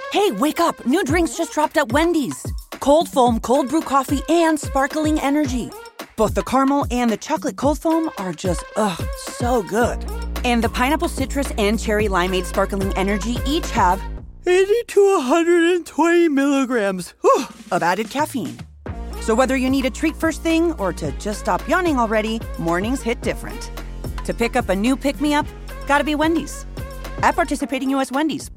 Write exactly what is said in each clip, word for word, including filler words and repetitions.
Hey, wake up. New drinks just dropped at Wendy's. Cold foam, cold brew coffee, and sparkling energy. Both the caramel and the chocolate cold foam are just, ugh, so good. And the pineapple citrus and cherry limeade sparkling energy each have eighty to one hundred twenty milligrams whew, of added caffeine. So whether you need a treat first thing or to just stop yawning already, mornings hit different. To pick up a new pick-me-up, gotta be Wendy's. At participating U S Wendy's.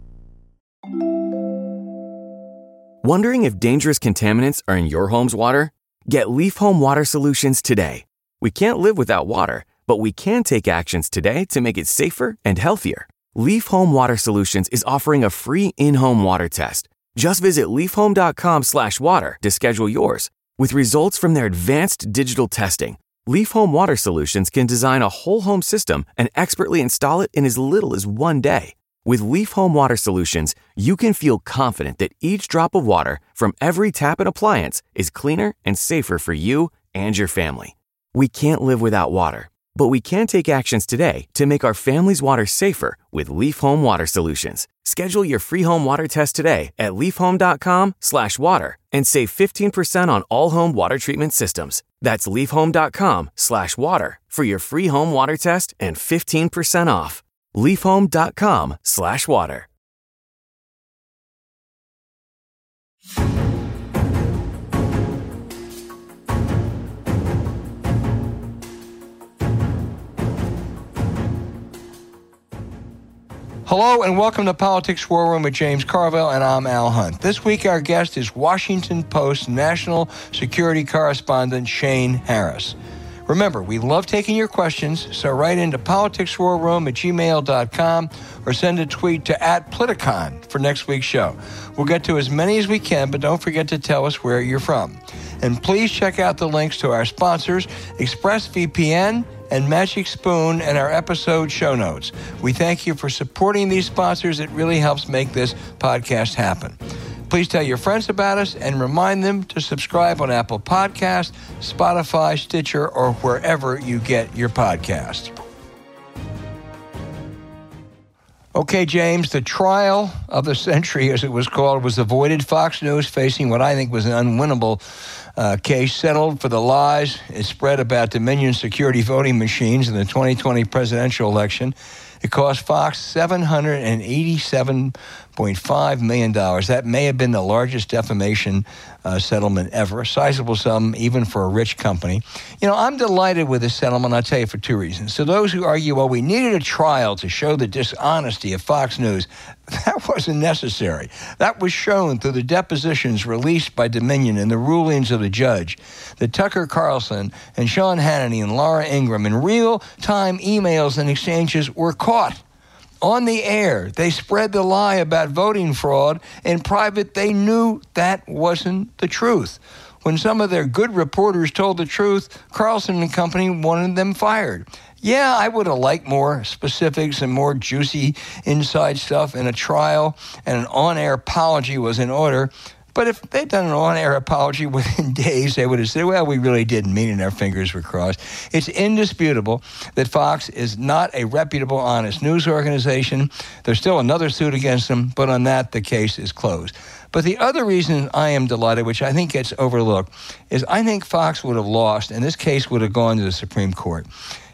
Wondering if dangerous contaminants are in your home's water? Get Leaf Home Water Solutions today. We can't live without water, but we can take actions today to make it safer and healthier. Leaf Home Water Solutions is offering a free in-home water test. Just visit leafhome.com slash water to schedule yours. With results from their advanced digital testing, Leaf Home Water Solutions can design a whole home system and expertly install it in as little as one day. With Leaf Home Water Solutions, you can feel confident that each drop of water from every tap and appliance is cleaner and safer for you and your family. We can't live without water, but we can take actions today to make our family's water safer with Leaf Home Water Solutions. Schedule your free home water test today at leafhome.com slash water and save fifteen percent on all home water treatment systems. That's leafhome.com slash water for your free home water test and fifteen percent off. leafhome.com slash water. Hello and welcome to Politics War Room with James Carville, and I'm Al Hunt. This week our guest is Washington Post national security correspondent Shane Harris. Remember, we love taking your questions, so write into politicswarroom at gmail dot com or send a tweet to at Politicon for next week's show. We'll get to as many as we can, but don't forget to tell us where you're from. And please check out the links to our sponsors, ExpressVPN and Magic Spoon, and our episode show notes. We thank you for supporting these sponsors. It really helps make this podcast happen. Please tell your friends about us and remind them to subscribe on Apple Podcasts, Spotify, Stitcher, or wherever you get your podcasts. Okay, James, the trial of the century, as it was called, was avoided. Fox News facing what I think was an unwinnable uh, case, settled for the lies it spread about Dominion security voting machines in the twenty twenty presidential election. It cost Fox seven hundred eighty-seven point five million dollars. That may have been the largest defamation uh, settlement ever, a sizable sum even for a rich company. You know, I'm delighted with this settlement, I'll tell you, for two reasons. So those who argue, well, we needed a trial to show the dishonesty of Fox News, that wasn't necessary. That was shown through the depositions released by Dominion and the rulings of the judge that Tucker Carlson and Sean Hannity and Laura Ingraham in real-time emails and exchanges were caught on the air. They spread the lie about voting fraud. In private, they knew that wasn't the truth. When some of their good reporters told the truth, Carlson and company wanted them fired. Yeah, I would have liked more specifics and more juicy inside stuff in a trial, and an on-air apology was in order. But if they'd done an on-air apology within days, they would have said, well, we really didn't mean it, and our fingers were crossed. It's indisputable that Fox is not a reputable, honest news organization. There's still another suit against them, but on that, the case is closed. But the other reason I am delighted, which I think gets overlooked, is I think Fox would have lost, and this case would have gone to the Supreme Court.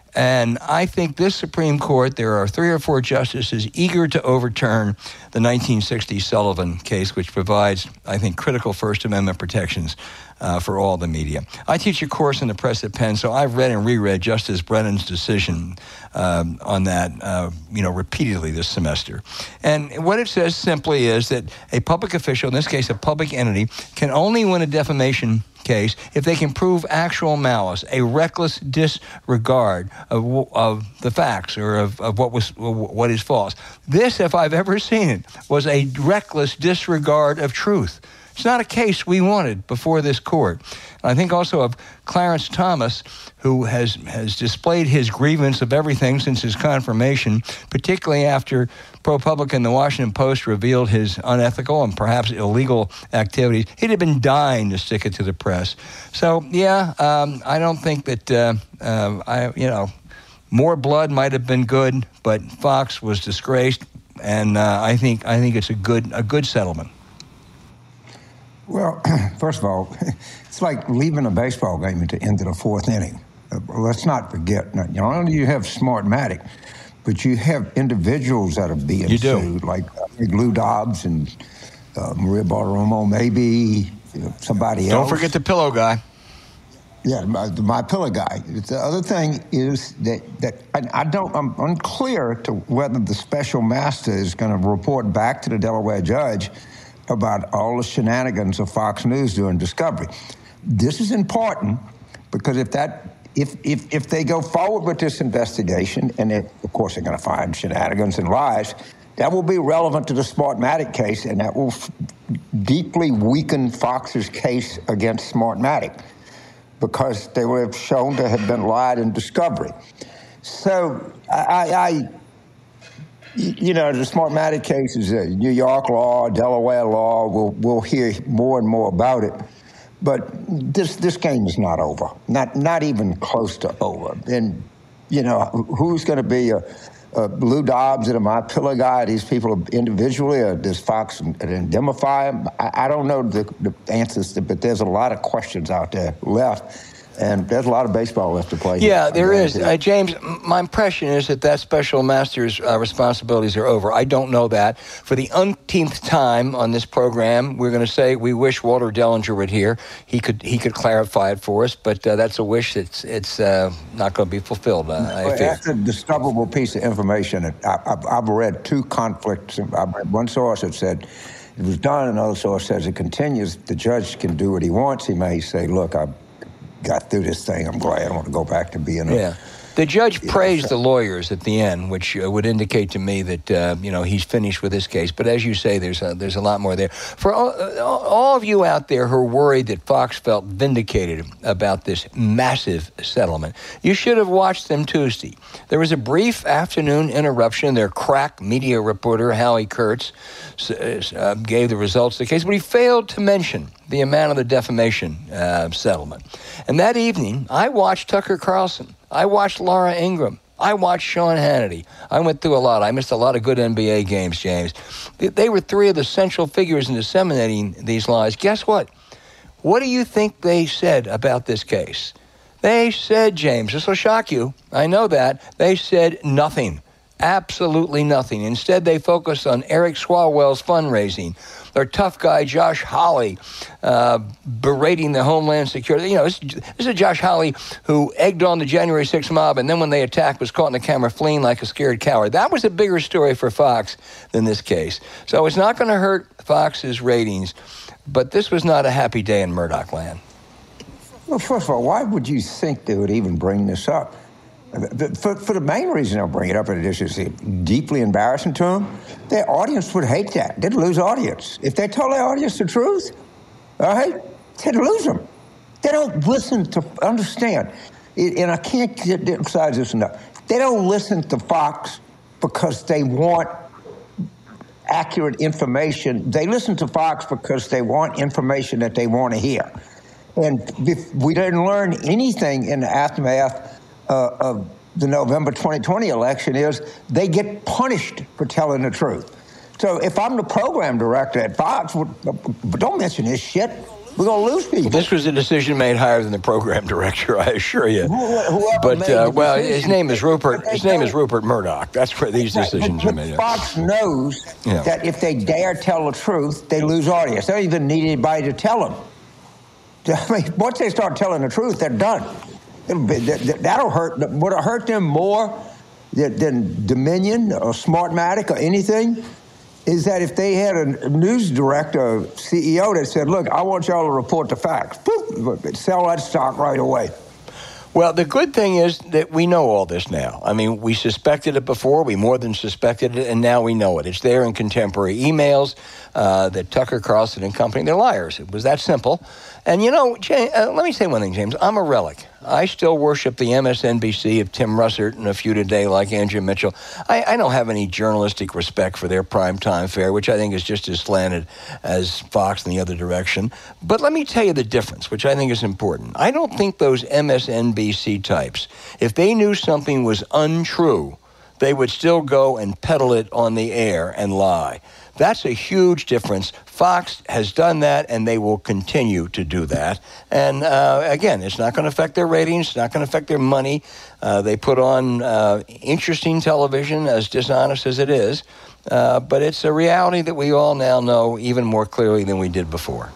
And I think this Supreme Court, there are three or four justices eager to overturn the nineteen sixty Sullivan case, which provides, I think, critical First Amendment protections uh, for all the media. I teach a course in the press at Penn, so I've read and reread Justice Brennan's decision um, on that, uh, you know, repeatedly this semester. And what it says simply is that a public official, in this case a public entity, can only win a defamation case if they can prove actual malice, a reckless disregard of, of the facts or of, of what was what is false. This, if I've ever seen it, was a reckless disregard of truth. It's not a case we wanted before this court. And I think also of Clarence Thomas, who has, has displayed his grievance of everything since his confirmation, particularly after ProPublica and the Washington Post revealed his unethical and perhaps illegal activities. He'd have been dying to stick it to the press. So, yeah, um, I don't think that, uh, uh, I, you know, more blood might have been good, but Fox was disgraced. and uh, I think I think it's a good a good settlement. Well, first of all, it's like leaving a baseball game at the end of the fourth inning. Uh, let's not forget, not, you know, not only do you have Smartmatic, but you have individuals that are being you do. sued, like uh, Lou Dobbs and uh, Maria Bartiromo, maybe you know, somebody Don't else. Don't forget the pillow guy. Yeah, my, my pillow guy. The other thing is that, that I, I don't, I'm unclear to whether the special master is going to report back to the Delaware judge about all the shenanigans of Fox News during discovery. This is important because if that, if if if they go forward with this investigation, and they, of course they're going to find shenanigans and lies, that will be relevant to the Smartmatic case, and that will f- deeply weaken Fox's case against Smartmatic because they will have shown to have been lied in discovery. So I. I You know, the Smartmatic case is a New York law, Delaware law. We'll we'll hear more and more about it, but this this game is not over. Not not even close to over. And you know, who's going to be a, a Lou Dobbs and a My Pillow guy? These people individually, or does Fox indemnify them? I, I don't know the, the answers, to, but there's a lot of questions out there left. And there's a lot of baseball left to play. Yeah, there is. Uh, James, my impression is that that special master's uh, responsibilities are over. I don't know that. For the umpteenth time on this program, we're going to say we wish Walter Dellinger were here. He could he could clarify it for us, but uh, that's a wish that's it's uh, not going to be fulfilled, uh, I well, fear. That's a discoverable piece of information. I, I've, I've read two conflicts. I've read one source that said it was done, another source says it continues. The judge can do what he wants. He may say, look, I got through this thing. I'm glad I don't want to go back to being a... Yeah. The judge praised the lawyers at the end, which uh, would indicate to me that, uh, you know, he's finished with this case. But as you say, there's a, there's a lot more there. For all, uh, all of you out there who are worried that Fox felt vindicated about this massive settlement, you should have watched them Tuesday. There was a brief afternoon interruption. Their crack media reporter, Howie Kurtz, uh, gave the results of the case, but he failed to mention the amount of the defamation uh, settlement. And that evening, I watched Tucker Carlson. I watched Laura Ingraham. I watched Sean Hannity. I went through a lot. I missed a lot of good N B A games, James. They were three of the central figures in disseminating these lies. Guess what? What do you think they said about this case? They said, James, this will shock you. I know that. They said nothing. Absolutely nothing. Instead, they focused on Eric Swalwell's fundraising, their tough guy, Josh Hawley, uh, berating the Homeland Security. You know, this, this is Josh Hawley who egged on the January sixth mob, and then when they attacked, was caught in the camera fleeing like a scared coward. That was a bigger story for Fox than this case. So it's not going to hurt Fox's ratings, but this was not a happy day in Murdoch land. Well, first of all, why would you think they would even bring this up? For, for the main reason they'll bring it up, and it is deeply embarrassing to them, their audience would hate that. They'd lose audience. If they told their audience the truth, all right, they'd lose them. They don't listen to, understand, and I can't emphasize this enough, they don't listen to Fox because they want accurate information. They listen to Fox because they want information that they want to hear. And if we didn't learn anything in the aftermath Uh, of the November twenty twenty election is they get punished for telling the truth. So if I'm the program director at Fox, don't mention this shit. We're going to lose people. Well, this was a decision made higher than the program director, I assure you. Whoever but, uh, well, decision, his name is Rupert. His name is Rupert Murdoch. That's where these decisions right, are made. Fox knows yeah. that if they dare tell the truth, they lose audience. They don't even need anybody to tell them. I mean, once they start telling the truth, they're done. Be, that, that'll hurt. Would it hurt them more than, than Dominion or Smartmatic or anything? Is that if they had a news director, C E O that said, look, I want y'all to report the facts, Boop, sell that stock right away. Well, the good thing is that we know all this now. I mean, we suspected it before. We more than suspected it, and now we know it. It's there in contemporary emails uh, that Tucker Carlson and company, they're liars. It was that simple. And, you know, James, uh, let me say one thing, James. I'm a relic. I still worship the M S N B C of Tim Russert and A Few Today like Andrew Mitchell. I, I don't have any journalistic respect for their primetime fare, which I think is just as slanted as Fox in the other direction. But let me tell you the difference, which I think is important. I don't think those M S N B C types, if they knew something was untrue, they would still go and peddle it on the air and lie. That's a huge difference. Fox has done that, and they will continue to do that. And uh, again, it's not going to affect their ratings. It's not going to affect their money. Uh, they put on uh, interesting television, as dishonest as it is. Uh, but it's a reality that we all now know even more clearly than we did before.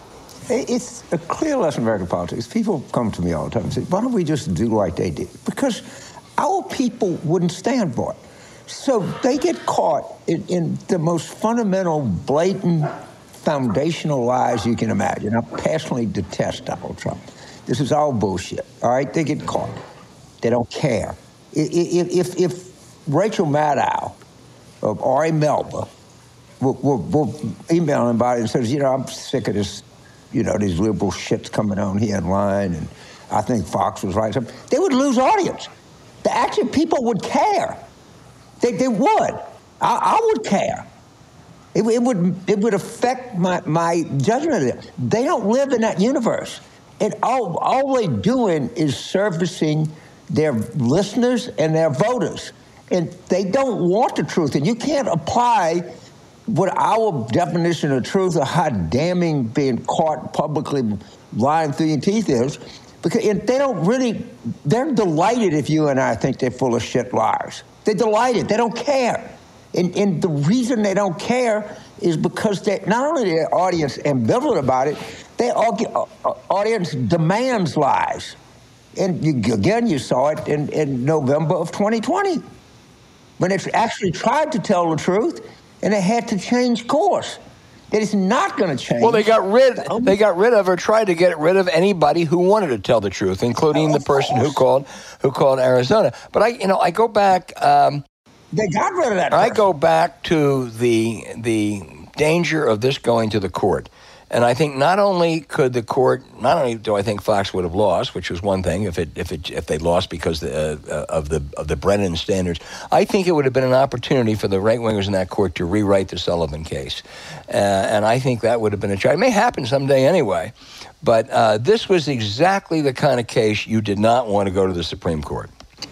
It's a clear lesson in American politics. People come to me all the time and say, why don't we just do like they did? Because our people wouldn't stand for it. So they get caught in, in the most fundamental, blatant, foundational lies you can imagine. I personally detest Donald Trump. This is all bullshit, all right? They get caught. They don't care. If, if, if Rachel Maddow or Ari Melba will, will, will email anybody and says, you know, I'm sick of this, you know, these liberal shits coming on here in line, and I think Fox was right, they would lose audience. The actual people would care. They, they would. I, I would care. It, it would it would affect my, my judgment of them. They don't live in that universe. And all, all they're doing is servicing their listeners and their voters. And they don't want the truth. And you can't apply what our definition of truth or how damning being caught publicly lying through your teeth is. Because they don't really, they're delighted if you and I think they're full of shit liars. They're delighted. They don't care. And, and the reason they don't care is because they, not only their audience ambivalent about it, their audience demands lies. And you, again, you saw it in, in November of twenty twenty, when they actually tried to tell the truth, and they had to change course. That is not going to change. Well, they got rid. They got rid of, or tried to get rid of anybody who wanted to tell the truth, including oh, the person course. who called, who called Arizona. But I, you know, I go back. Um, they got rid of that. I person. go back to the the danger of this going to the court, and I think not only could the court, not only do I think Fox would have lost, which was one thing if it if it if they lost because the, uh, of the of the Brennan standards. I think it would have been an opportunity for the right wingers in that court to rewrite the Sullivan case. Uh, and I think that would have been a try. It may happen someday anyway, but uh, this was exactly the kind of case you did not want to go to the Supreme Court.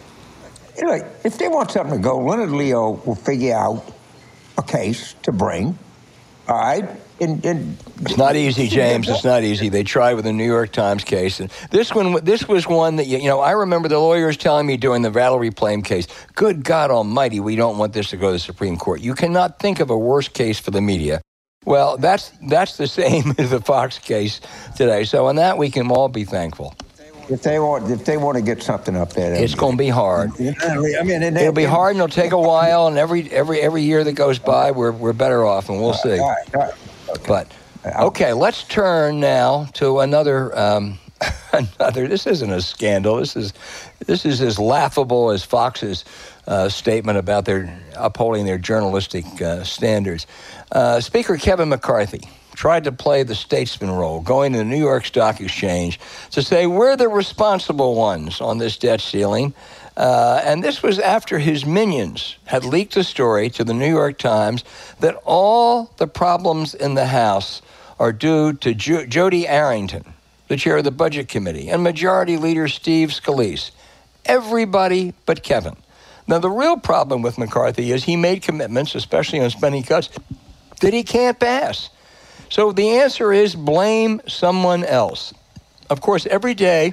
You know, if they want something to go, Leonard Leo will figure out a case to bring, all right? And, and it's not easy, James. It's not easy. They tried with the New York Times case, and this one, this was one that you, you know. I remember the lawyers telling me during the Valerie Plame case, "Good God Almighty, we don't want this to go to the Supreme Court." You cannot think of a worse case for the media. Well, that's that's the same as the Fox case today. So on that, we can all be thankful. If they want, if they want to get something up there, it's going to be hard. I mean, it'll be hard, and it'll take a while. And every every every year that goes by, we're we're better off, and we'll see. All right, all right. Okay. But okay, let's turn now to another. Um, another. This isn't a scandal. This is this is as laughable as Fox's uh, statement about their upholding their journalistic uh, standards. Uh, Speaker Kevin McCarthy tried to play the statesman role, going to the New York Stock Exchange to say we're the responsible ones on this debt ceiling. Uh, and this was after his minions had leaked a story to the New York Times that all the problems in the House are due to jo- Jody Arrington, the chair of the Budget Committee, and Majority Leader Steve Scalise. Everybody but Kevin. Now, the real problem with McCarthy is he made commitments, especially on spending cuts, that he can't pass. So the answer is blame someone else. Of course, every day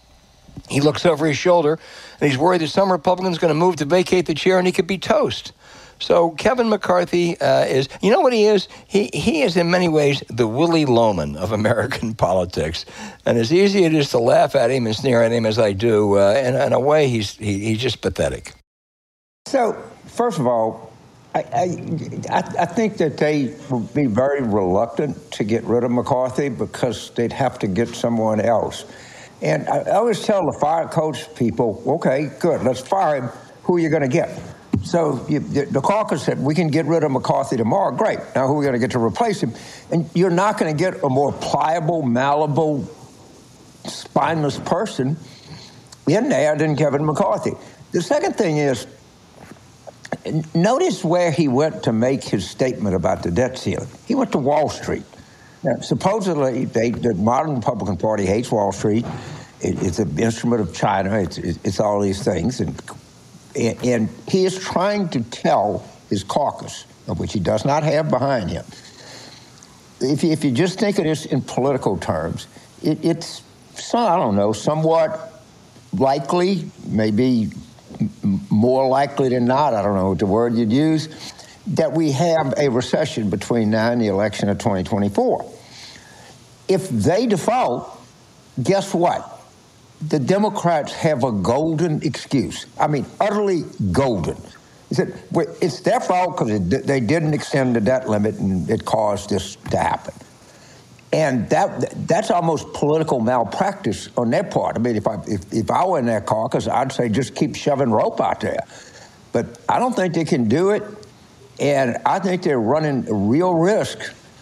he looks over his shoulder and he's worried that some Republican's going to move to vacate the chair and he could be toast. So Kevin McCarthy uh, is, you know what he is? He he is in many ways the Willy Loman of American politics. And as easy it is to laugh at him and sneer at him as I do, uh, in, in a way he's he, he's just pathetic. So, first of all, I, I, I think that they would be very reluctant to get rid of McCarthy because they'd have to get someone else. And I, I always tell the fire coach people, okay, good, let's fire him. Who are you going to get? So you, the, the caucus said, we can get rid of McCarthy tomorrow. Great. Now who are we going to get to replace him? And you're not going to get a more pliable, malleable, spineless person in there than Kevin McCarthy. The second thing is, notice where he went to make his statement about the debt ceiling. He went to Wall Street. Now, supposedly, they, the modern Republican Party hates Wall Street. It, it's an instrument of China. It's, it's all these things. And And, and he is trying to tell his caucus, which he does not have behind him. If you, if you just think of this in political terms, it, it's, some, I don't know, somewhat likely, maybe m- more likely than not, I don't know what the word you'd use, that we have a recession between now and the election of twenty twenty-four. If they default, guess what? The Democrats have a golden excuse. I mean, utterly golden. He said, well, it's their fault because they didn't extend the debt limit and it caused this to happen. And that that's almost political malpractice on their part. I mean, if I if, if I were in their caucus, I'd say just keep shoving rope out there. But I don't think they can do it. And I think they're running a real risk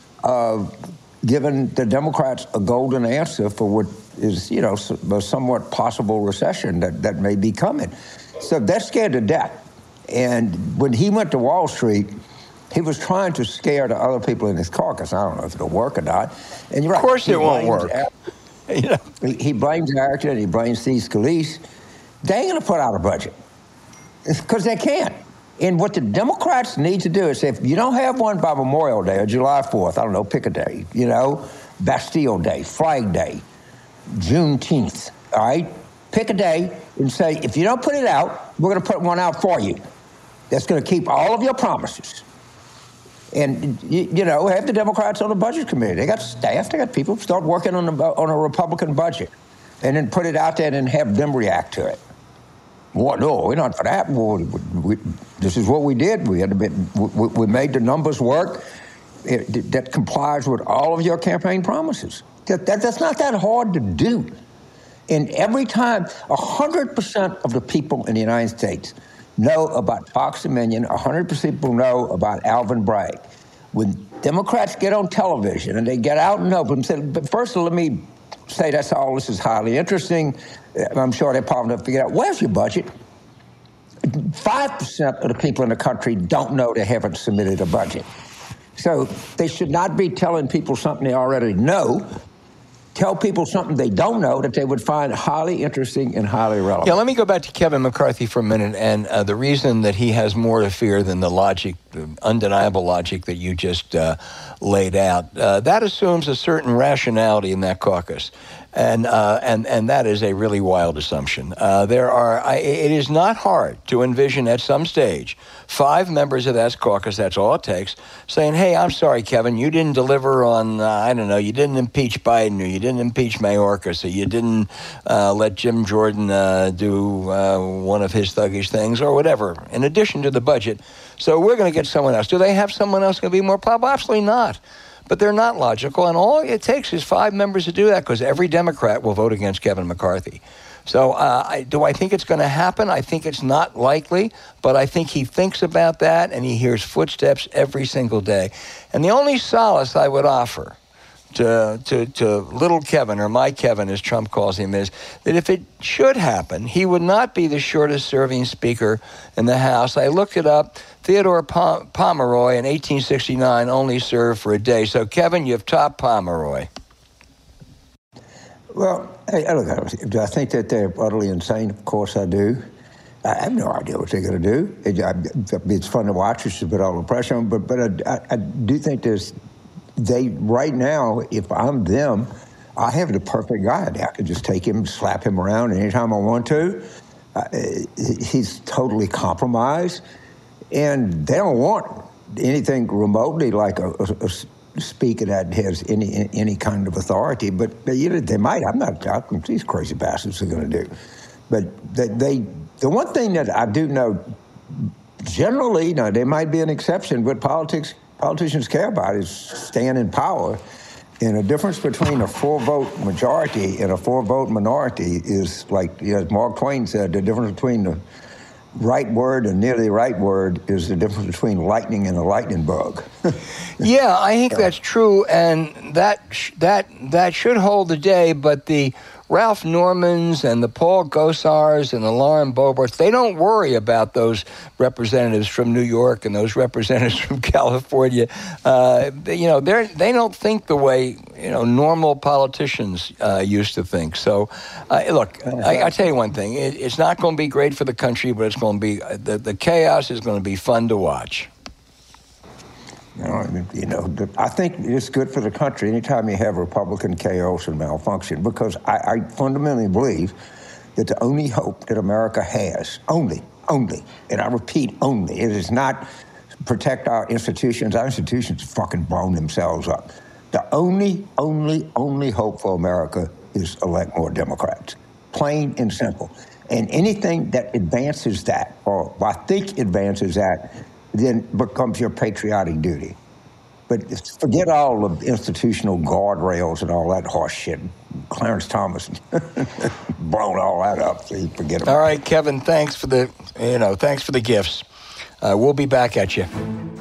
of giving the Democrats a golden answer for what is, you know, a somewhat possible recession that, that may be coming. So they're scared to death. And when he went to Wall Street, he was trying to scare the other people in his caucus. I don't know if it'll work or not. And you're right. Of course it won't work. you know? he, he blames Harrington, he blames Steve Scalise. They ain't going to put out a budget because they can't. And what the Democrats need to do is say, if you don't have one by Memorial Day or July fourth, I don't know, pick a day, you know, Bastille Day, Flag Day, Juneteenth, all right? Pick a day and say, if you don't put it out, we're going to put one out for you. That's going to keep all of your promises. And, you, you know, have the Democrats on the budget committee. They got staff, they got people. Start working on, the, on a Republican budget and then put it out there and have them react to it. Well, no, we're not for that. We, we, this is what we did. We had to be, we, we made the numbers work. It, that complies with all of your campaign promises. That, that that's not that hard to do. And every time, one hundred percent of the people in the United States know about Fox Dominion, one hundred percent people know about Alvin Bragg. When Democrats get on television and they get out and open and say, but first let me say that's all, this is highly interesting. I'm sure they're probably going to figure out, where's your budget? five percent of the people in the country don't know they haven't submitted a budget. So they should not be telling people something they already know. Tell people something they don't know that they would find highly interesting and highly relevant. Yeah, let me go back to Kevin McCarthy for a minute. And uh, the reason that he has more to fear than the logic, the undeniable logic that you just uh, laid out, uh, that assumes a certain rationality in that caucus. And uh, and and that is a really wild assumption. Uh, there are. I, it is not hard to envision at some stage five members of that caucus. That's all it takes. Saying, "Hey, I'm sorry, Kevin. You didn't deliver on. Uh, I don't know. You didn't impeach Biden, or you didn't impeach Mayorkas, or you didn't uh, let Jim Jordan uh, do uh, one of his thuggish things, or whatever. In addition to the budget, so we're going to get someone else. Do they have someone else going to be more popular? Absolutely not. But they're not logical, and all it takes is five members to do that because every Democrat will vote against Kevin McCarthy. So uh, I, do I think it's going to happen? I think it's not likely, but I think he thinks about that, and he hears footsteps every single day. And the only solace I would offer to, to, to little Kevin, or my Kevin, as Trump calls him, is that if it should happen, he would not be the shortest-serving speaker in the House. I looked it up. Theodore Pom- Pomeroy in eighteen sixty-nine only served for a day. So, Kevin, you've topped Pomeroy. Well, I, look, do I think that they're utterly insane? Of course I do. I have no idea what they're going to do. It, I, it's fun to watch. It's a bit all the pressure on, but, but I, I, I do think there's, they, right now, if I'm them, I have the perfect guy. I could just take him, slap him around anytime I want to. Uh, he's totally compromised. And they don't want anything remotely like a, a, a speaker that has any any kind of authority. But, but you know, they might. I'm not talking what these crazy bastards are going to do. But they, they, the one thing that I do know, generally, now there might be an exception, but politics politicians care about is staying in power. And the difference between a four-vote majority and a four-vote minority is, like, you know, as Mark Twain said, the difference between the right word and nearly right word is the difference between lightning and a lightning bug. Yeah, I think that's true, and that sh- that that should hold the day. But the Ralph Normans and the Paul Gosars and the Lauren Boeberts, they don't worry about those representatives from New York and those representatives from California. Uh, you know, they they don't think the way, you know, normal politicians uh, used to think. So, uh, look, I, I tell you one thing. It, it's not going to be great for the country, but it's going to be, the, the chaos is going to be fun to watch. You know, you know, I think it's good for the country anytime you have Republican chaos and malfunction, because I, I fundamentally believe that the only hope that America has, only, only, and I repeat, only, it is not protect our institutions. Our institutions fucking blown themselves up. The only, only, only hope for America is elect more Democrats, plain and simple. And anything that advances that, or I think advances that, then becomes your patriotic duty. But forget all of institutional guardrails and all that horse shit. Clarence Thomas blown all that up, so you forget about it. All right, Kevin, thanks for the, you know, thanks for the gifts. Uh, we'll be back at you.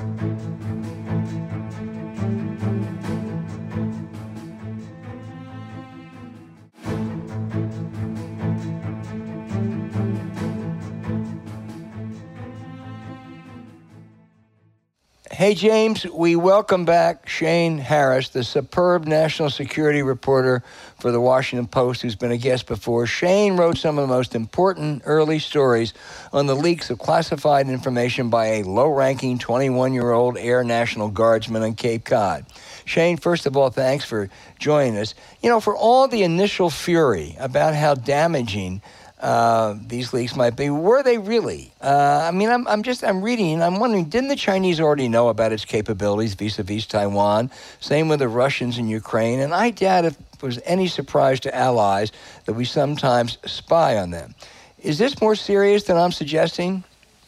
Hey, James, we welcome back Shane Harris, the superb national security reporter for the Washington Post, who's been a guest before. Shane wrote some of the most important early stories on the leaks of classified information by a low-ranking twenty-one-year-old Air National Guardsman on Cape Cod. Shane, first of all, thanks for joining us. You know, for all the initial fury about how damaging Uh, these leaks might be, were they really? Uh, I mean, I'm, I'm just, I'm reading, I'm wondering, didn't the Chinese already know about its capabilities vis-a-vis Taiwan? Same with the Russians in Ukraine. And I doubt if it was any surprise to allies that we sometimes spy on them. Is this more serious than I'm suggesting?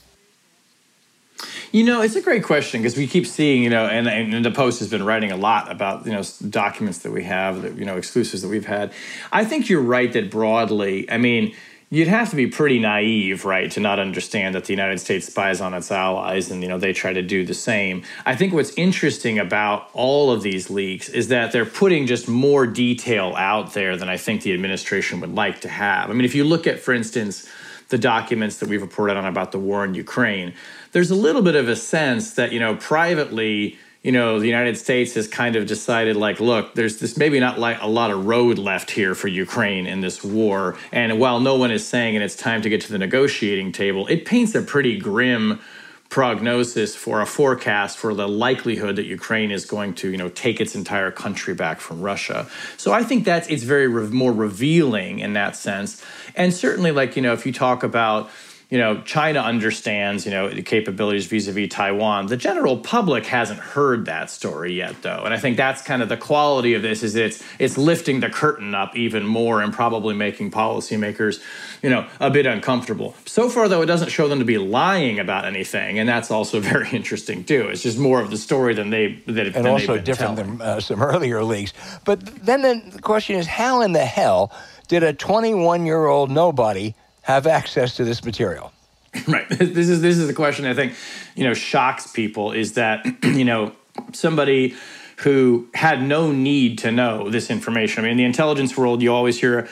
You know, it's a great question because we keep seeing, you know, and, and the Post has been writing a lot about, you know, documents that we have, that, you know, exclusives that we've had. I think you're right that broadly, I mean, you'd have to be pretty naive, right, to not understand that the United States spies on its allies and, you know, they try to do the same. I think what's interesting about all of these leaks is that they're putting just more detail out there than I think the administration would like to have. I mean, if you look at, for instance, the documents that we've reported on about the war in Ukraine, there's a little bit of a sense that, you know, privately, you know, the United States has kind of decided, like, look, there's this maybe not like a lot of road left here for Ukraine in this war. And while no one is saying and it's time to get to the negotiating table, it paints a pretty grim prognosis for a forecast for the likelihood that Ukraine is going to, you know, take its entire country back from Russia. So I think that's, it's very re- more revealing in that sense. And certainly, like, you know, if you talk about, you know, China understands, you know, the capabilities vis-a-vis Taiwan. The general public hasn't heard that story yet, though. And I think that's kind of the quality of this, is it's it's lifting the curtain up even more and probably making policymakers, you know, a bit uncomfortable. So far, though, it doesn't show them to be lying about anything. And that's also very interesting, too. It's just more of the story than they that And than also they've been different telling. than uh, some earlier leaks. But then the question is, how in the hell did a twenty-one-year-old nobody have access to this material? Right. This is this is the question I think, you know, shocks people, is that, you know, somebody who had no need to know this information. I mean, in the intelligence world, you always hear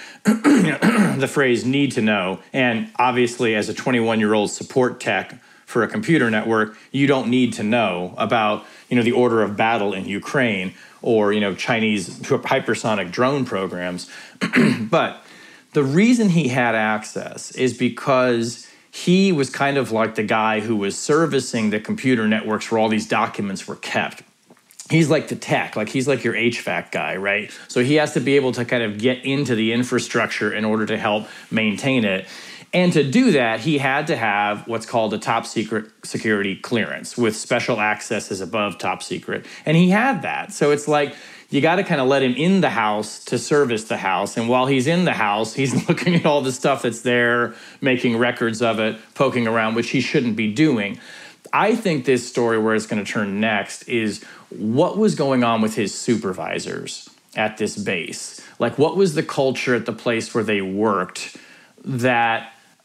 the phrase need to know. And obviously, as a twenty-one-year-old support tech for a computer network, you don't need to know about, you know, the order of battle in Ukraine or, you know, Chinese hypersonic drone programs. But the reason he had access is because he was kind of like the guy who was servicing the computer networks where all these documents were kept. He's like the tech, like he's like your H V A C guy, right? So he has to be able to kind of get into the infrastructure in order to help maintain it. And to do that, he had to have what's called a top secret security clearance with special access as above top secret. And he had that. So it's like, you got to kind of let him in the house to service the house. And while he's in the house, he's looking at all the stuff that's there, making records of it, poking around, which he shouldn't be doing. I think this story, where it's going to turn next, is what was going on with his supervisors at this base. Like, what was the culture at the place where they worked that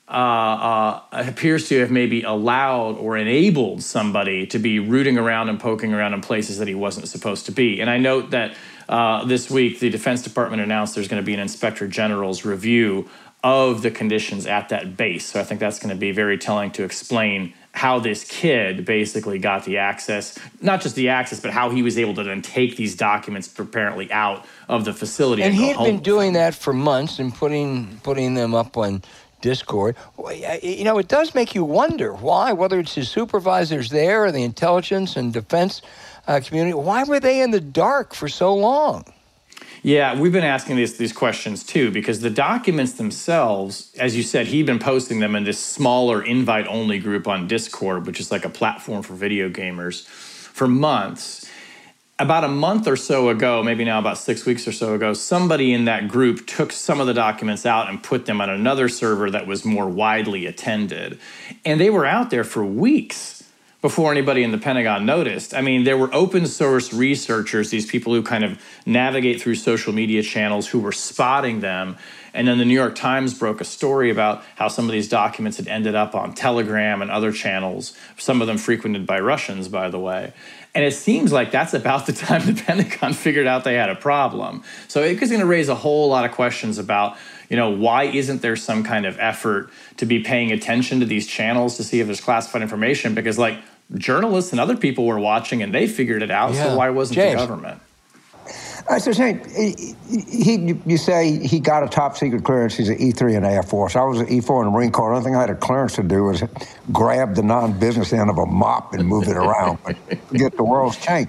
uh, uh, appears to have maybe allowed or enabled somebody to be rooting around and poking around in places that he wasn't supposed to be. And I note that uh, this week the Defense Department announced there's going to be an Inspector General's review of the conditions at that base. So I think that's going to be very telling to explain how this kid basically got the access, not just the access, but how he was able to then take these documents apparently out of the facility. And, and he had home. been doing that for months and putting putting them up on Discord. You know, it does make you wonder why, whether it's his supervisors there or the intelligence and defense uh, community, why were they in the dark for so long? Yeah, we've been asking these these questions too, because the documents themselves, as you said, he'd been posting them in this smaller invite-only group on Discord, which is like a platform for video gamers, for months. About a month or so ago, maybe now about six weeks or so ago, somebody in that group took some of the documents out and put them on another server that was more widely attended. And they were out there for weeks before anybody in the Pentagon noticed. I mean, there were open source researchers, these people who kind of navigate through social media channels, who were spotting them. And then the New York Times broke a story about how some of these documents had ended up on Telegram and other channels, some of them frequented by Russians, by the way. And it seems like that's about the time the Pentagon figured out they had a problem. So it's going to raise a whole lot of questions about, you know, why isn't there some kind of effort to be paying attention to these channels to see if there's classified information? Because, like, journalists and other people were watching and they figured it out, yeah. so why wasn't James. the government? I was saying, he, he, you say he got a top secret clearance. He's an E three in the Air Force. I was an E four in the Marine Corps. The only thing I had a clearance to do was grab the non-business end of a mop and move it around. But forget the world's changed.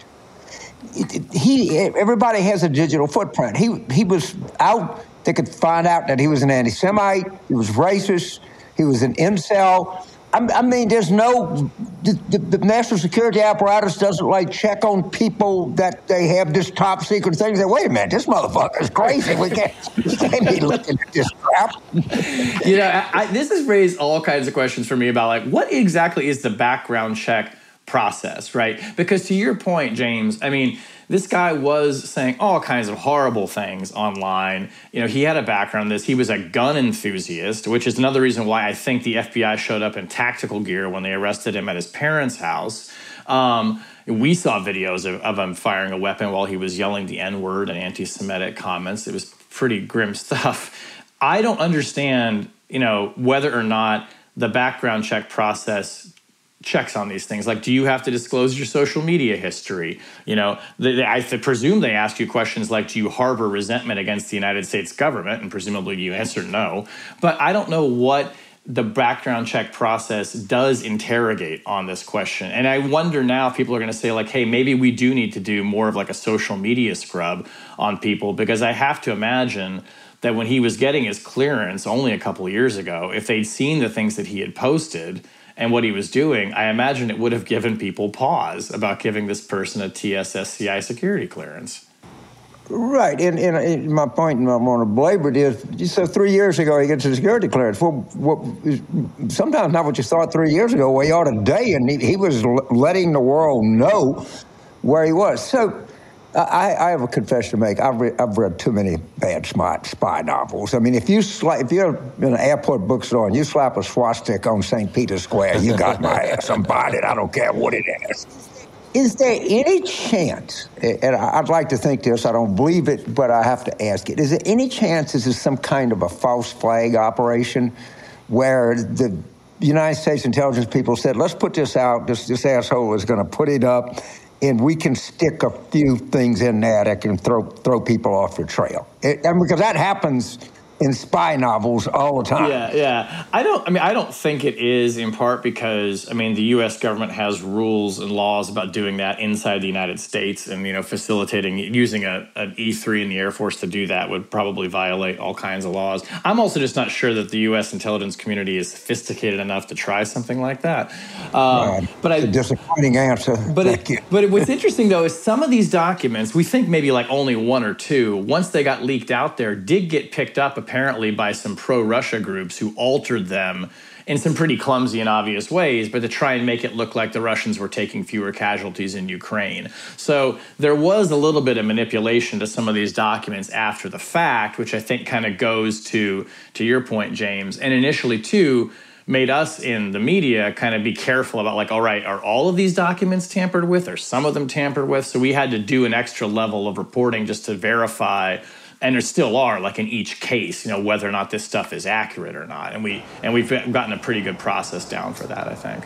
He, everybody has a digital footprint. He, he was out. They could find out that he was an anti-Semite. He was racist. He was an incel. I mean, there's no, the, the, the national security apparatus doesn't like check on people that they have this top secret thing. They say, wait a minute, this motherfucker's crazy. We can't, we can't be looking at this crap. You know, I, I, this has raised all kinds of questions for me about, like, what exactly is the background check process, right? Because to your point, James, I mean, this guy was saying all kinds of horrible things online. You know, he had a background in this. He was a gun enthusiast, which is another reason why I think the F B I showed up in tactical gear when they arrested him at his parents' house. Um, we saw videos of, of him firing a weapon while he was yelling the N-word and anti-Semitic comments. It was pretty grim stuff. I don't understand, you know, whether or not the background check process checks on these things. Like, do you have to disclose your social media history? You know, they, they, I presume they ask you questions like, do you harbor resentment against the United States government? And presumably you answer no. But I don't know what the background check process does interrogate on this question. And I wonder now if people are going to say, like, hey, maybe we do need to do more of like a social media scrub on people, because I have to imagine that when he was getting his clearance only a couple of years ago, if they'd seen the things that he had posted and what he was doing, I imagine it would have given people pause about giving this person a T S S C I security clearance. Right, and, and, and my point, and I want to belabor it, is, so three years ago he gets a security clearance. Well, what, sometimes not what you thought three years ago, where you are today, and he, he was letting the world know where he was. So I, I have a confession to make. I've read, I've read too many bad smart spy novels. I mean, if you sla- if you're in an airport bookstore and you slap a swastika on Saint Peter's Square, you got my ass. I'm buying it. I don't care what it is. Is there any chance, and I'd like to think this, I don't believe it, but I have to ask it, is there any chance this is some kind of a false flag operation where the United States intelligence people said, let's put this out, this, this asshole is going to put it up, and we can stick a few things in there that can throw throw people off the trail? It, and because that happens in spy novels all the time. Yeah, yeah. I don't, I mean, I don't think it is, in part because, I mean, the U S government has rules and laws about doing that inside the United States, and, you know, facilitating, using a, an E three in the Air Force to do that would probably violate all kinds of laws. I'm also just not sure that the U S intelligence community is sophisticated enough to try something like that. Uh, right. But I, a disappointing answer. But Thank it, you. But what's interesting, though, is some of these documents, we think maybe like only one or two, once they got leaked out there, did get picked up apparently by some pro-Russia groups who altered them in some pretty clumsy and obvious ways, but to try and make it look like the Russians were taking fewer casualties in Ukraine. So there was a little bit of manipulation to some of these documents after the fact, which I think kind of goes to, to your point, James. And initially, too, made us in the media kind of be careful about like, all right, are all of these documents tampered with? Are some of them tampered with? So we had to do an extra level of reporting just to verify, and there still are, like in each case, you know, whether or not this stuff is accurate or not. And, we, and we've gotten a pretty good process down for that, I think.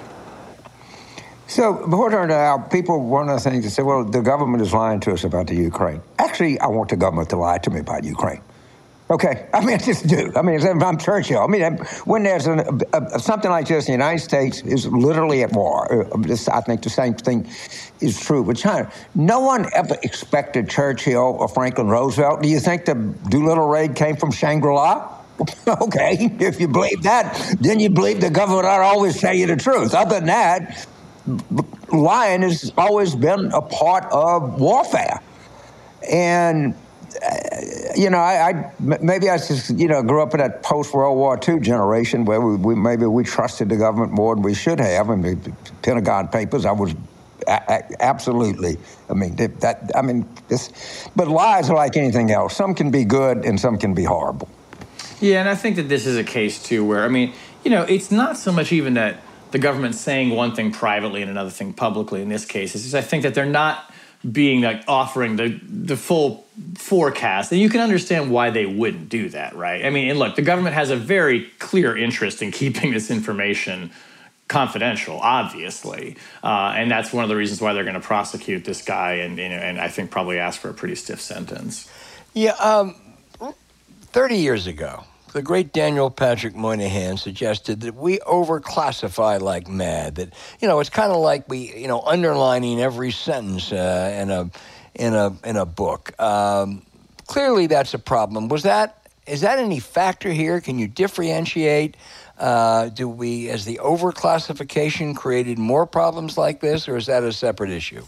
So before I turn to Al, people, one of the things they say, well, the government is lying to us about the Ukraine. Actually, I want the government to lie to me about Ukraine. Okay, I mean, I just do. I mean, I'm Churchill. I mean, when there's an, a, a, something like this, the United States is literally at war. I think the same thing is true with China. No one ever expected Churchill or Franklin Roosevelt. Do you think the Doolittle raid came from Shangri-La? Okay, if you believe that, then you believe the government ought to always tell you the truth. Other than that, lying has always been a part of warfare. And you know, I, I maybe I just, you know, grew up in that post-World War Two generation where we, we maybe we trusted the government more than we should have. I mean, the Pentagon Papers, I was a, a, absolutely, I mean, that, I mean, this, but lies are like anything else. Some can be good and some can be horrible. Yeah, and I think that this is a case, too, where, I mean, you know, it's not so much even that the government's saying one thing privately and another thing publicly in this case. It's just I think that they're not being like offering the the full forecast, and you can understand why they wouldn't do that, right? I mean, and look, the government has a very clear interest in keeping this information confidential, obviously, uh, and that's one of the reasons why they're going to prosecute this guy, and you know, and I think probably ask for a pretty stiff sentence. Yeah, um, thirty years ago, the great Daniel Patrick Moynihan suggested that we overclassify like mad. That, you know, it's kind of like we, you know, underlining every sentence uh, in a in a in a book. Um, clearly, that's a problem. Was that is that any factor here? Can you differentiate? Uh, do we, as the overclassification, created more problems like this, or is that a separate issue?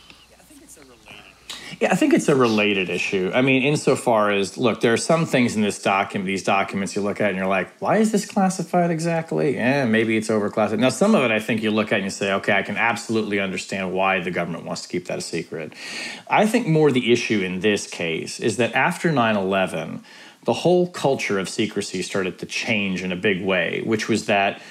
Yeah, I think it's a related issue. I mean, insofar as, look, there are some things in this document, these documents you look at and you're like, why is this classified exactly? Eh, maybe it's overclassified. Now, some of it I think you look at and you say, okay, I can absolutely understand why the government wants to keep that a secret. I think more the issue in this case is that after nine eleven, the whole culture of secrecy started to change in a big way, which was that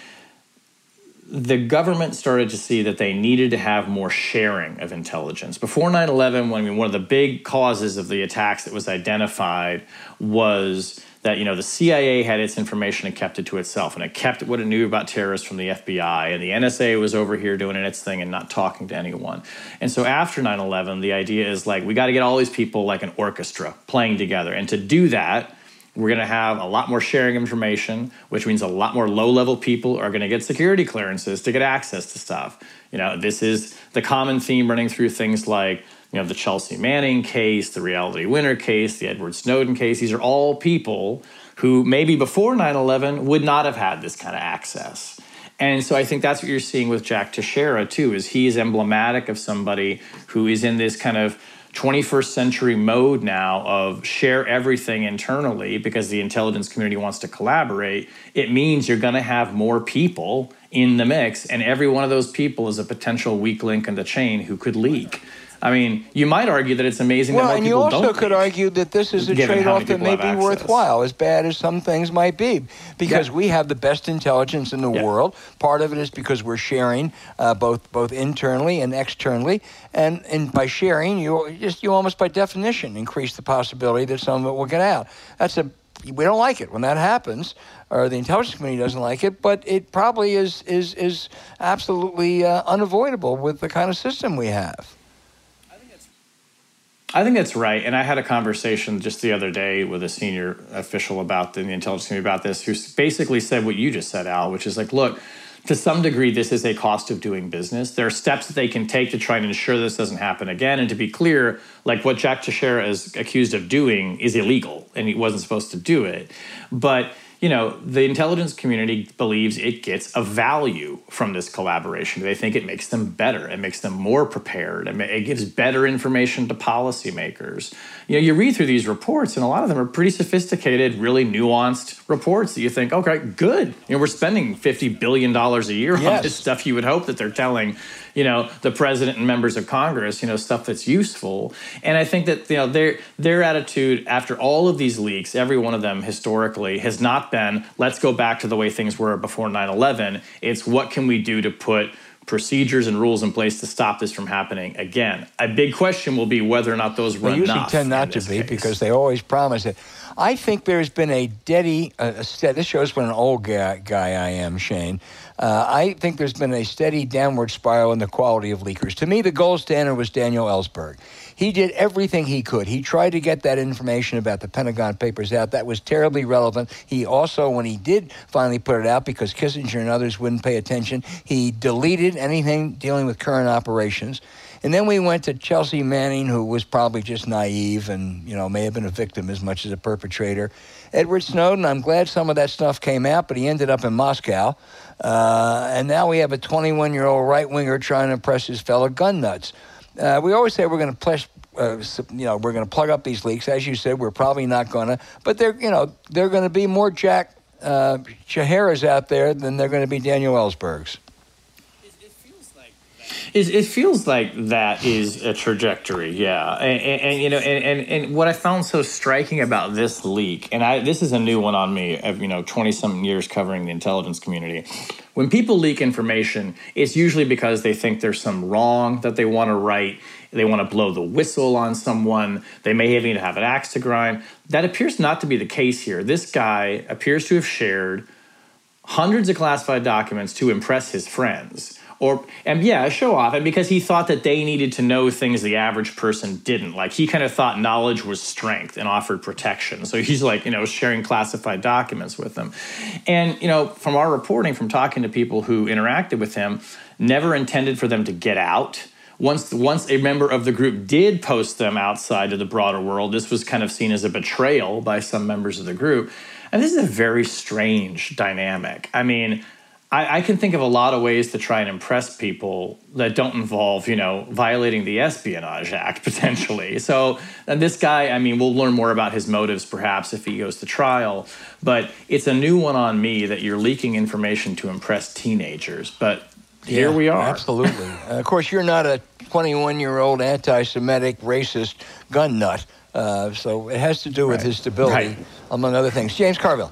the government started to see that they needed to have more sharing of intelligence. Before nine eleven, when I mean, one of the big causes of the attacks that was identified was that, you know, the C I A had its information and kept it to itself, and it kept what it knew about terrorists from the F B I, and the N S A was over here doing its thing and not talking to anyone. And so after nine eleven, the idea is like, we got to get all these people like an orchestra playing together. And to do that, we're going to have a lot more sharing of information, which means a lot more low-level people are going to get security clearances to get access to stuff. You know, this is the common theme running through things like, you know, the Chelsea Manning case, the Reality Winner case, the Edward Snowden case. These are all people who maybe before nine eleven would not have had this kind of access. And so I think that's what you're seeing with Jack Teixeira, too, is he is emblematic of somebody who is in this kind of twenty-first century mode now of share everything internally because the intelligence community wants to collaborate. It means you're going to have more people in the mix, and every one of those people is a potential weak link in the chain who could leak. I mean, you might argue that it's amazing well, that more people don't Well, and you also could leak, argue that this is a trade-off that may be worthwhile, as bad as some things might be, because yeah. we have the best intelligence in the yeah. world. Part of it is because we're sharing uh, both both internally and externally, and and by sharing, you just you almost by definition increase the possibility that some of it will get out. That's a we don't like it when that happens, or the intelligence community doesn't like it, but it probably is is is absolutely uh, unavoidable with the kind of system we have. I think that's right. And I had a conversation just the other day with a senior official about the, the intelligence community about this, who basically said what you just said, Al, which is like, look, to some degree, this is a cost of doing business. There are steps that they can take to try and ensure this doesn't happen again. And to be clear, like what Jack Teixeira is accused of doing is illegal, and he wasn't supposed to do it. But you know, the intelligence community believes it gets a value from this collaboration. They think it makes them better. It makes them more prepared. It gives better information to policymakers. You know, you read through these reports, and a lot of them are pretty sophisticated, really nuanced reports that you think, okay, good. You know, we're spending fifty billion dollars a year yes. on this stuff. You would hope that they're telling, you know, the president and members of Congress, you know, stuff that's useful. And I think that, you know, their their attitude after all of these leaks, every one of them historically, has not been, let's go back to the way things were before nine eleven. It's what can we do to put procedures and rules in place to stop this from happening again. A big question will be whether or not those were they enough. They usually tend not to be case. Because they always promise it. I think there's been a steady, uh, a steady this shows what an old guy, guy I am, Shane. Uh, I think there's been a steady downward spiral in the quality of leakers. To me, the gold standard was Daniel Ellsberg. He did everything he could. He tried to get that information about the Pentagon Papers out. That was terribly relevant. He also, when he did finally put it out, because Kissinger and others wouldn't pay attention, he deleted anything dealing with current operations. And then we went to Chelsea Manning, who was probably just naive and, you know, may have been a victim as much as a perpetrator. Edward Snowden, I'm glad some of that stuff came out, but he ended up in Moscow. Uh, and now we have a twenty-one-year-old right-winger trying to impress his fellow gun nuts. Uh, we always say we're going to plush, uh, you know, we're going to plug up these leaks. As you said, we're probably not going to, but they're, you know, they're going to be more Jack uh, Shaharas out there than they're going to be Daniel Ellsbergs. It, it feels like that is a trajectory, yeah. And, and, and you know, and, and, and what I found so striking about this leak, and I this is a new one on me, of, you know, twenty-something years covering the intelligence community. When people leak information, it's usually because they think there's some wrong that they want to right. They want to blow the whistle on someone. They may even have an axe to grind. That appears not to be the case here. This guy appears to have shared hundreds of classified documents to impress his friends. Or, and yeah, show off. And because he thought that they needed to know things the average person didn't. Like, he kind of thought knowledge was strength and offered protection. So he's like, you know, sharing classified documents with them. And, you know, from our reporting, from talking to people who interacted with him, never intended for them to get out. Once, once a member of the group did post them outside to the broader world, this was kind of seen as a betrayal by some members of the group. And this is a very strange dynamic. I mean, I, I can think of a lot of ways to try and impress people that don't involve, you know, violating the Espionage Act, potentially. So and this guy, I mean, we'll learn more about his motives, perhaps, if he goes to trial. But it's a new one on me that you're leaking information to impress teenagers. But here yeah, we are. Absolutely. uh, of course, you're not a twenty-one-year-old anti-Semitic, racist gun nut. Uh, so it has to do with right. his stability, right. among other things. James Carville.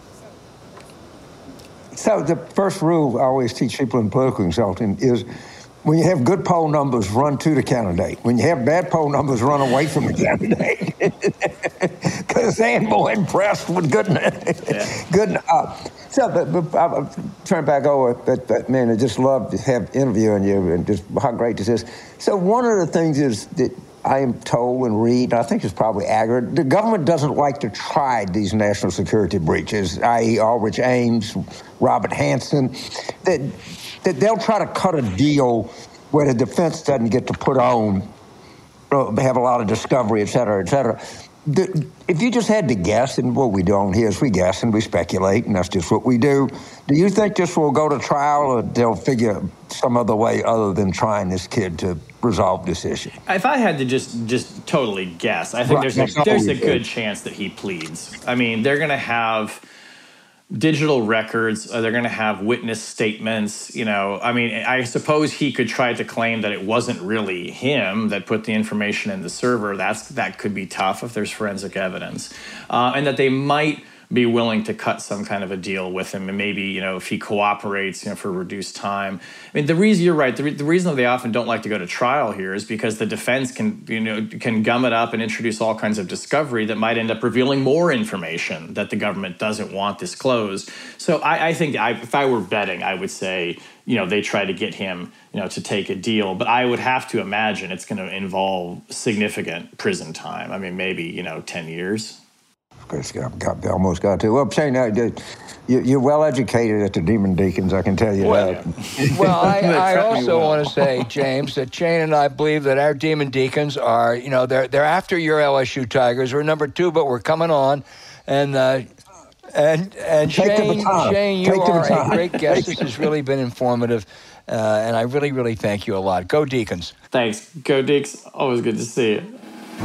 So the first rule I always teach people in political consulting is when you have good poll numbers, run to the candidate. When you have bad poll numbers, run away from the candidate. Because they ain't more impressed with good. Yeah. good uh, so but, but I'll turn back over, but, but man, I just love to have interviewing you and just how great this is. So one of the things is that I am told and read, I think it's probably accurate, the government doesn't like to try these national security breaches, that is. Aldrich Ames, Robert Hanssen, that, that they'll try to cut a deal where the defense doesn't get to put on, have a lot of discovery, et cetera, et cetera. The, if you just had to guess, and what we do on here is we guess and we speculate, and that's just what we do, do you think this will go to trial, or they'll figure some other way other than trying this kid to resolve this issue? If I had to just just totally guess, I think right. there's a, there's a good chance that he pleads. I mean, they're going to have digital records. Uh, they're going to have witness statements. You know, I mean, I suppose he could try to claim that it wasn't really him that put the information in the server. That's that could be tough if there's forensic evidence, uh, and that they might be willing to cut some kind of a deal with him, and maybe, you know, if he cooperates, you know, for reduced time. I mean, the reason you're right. The, re- the reason that they often don't like to go to trial here is because the defense can, you know, can gum it up and introduce all kinds of discovery that might end up revealing more information that the government doesn't want disclosed. So I, I think I, if I were betting, I would say, you know, they try to get him, you know, to take a deal. But I would have to imagine it's going to involve significant prison time. I mean, maybe, you know, ten years. Got, got, almost got to. Well, Shane, uh, you, you're well educated at the Demon Deacons, I can tell you well, that. Well, I, I also well. want to say, James, that Shane and I believe that our Demon Deacons are, you know, they're they're after your L S U Tigers. We're number two, but we're coming on. And uh, And, and Take the Shane, baton. Shane, you Take the are a baton. great guest. This has really been informative, uh, and I really, really thank you a lot. Go Deacons. Thanks. Go Deeks. Always good to see you.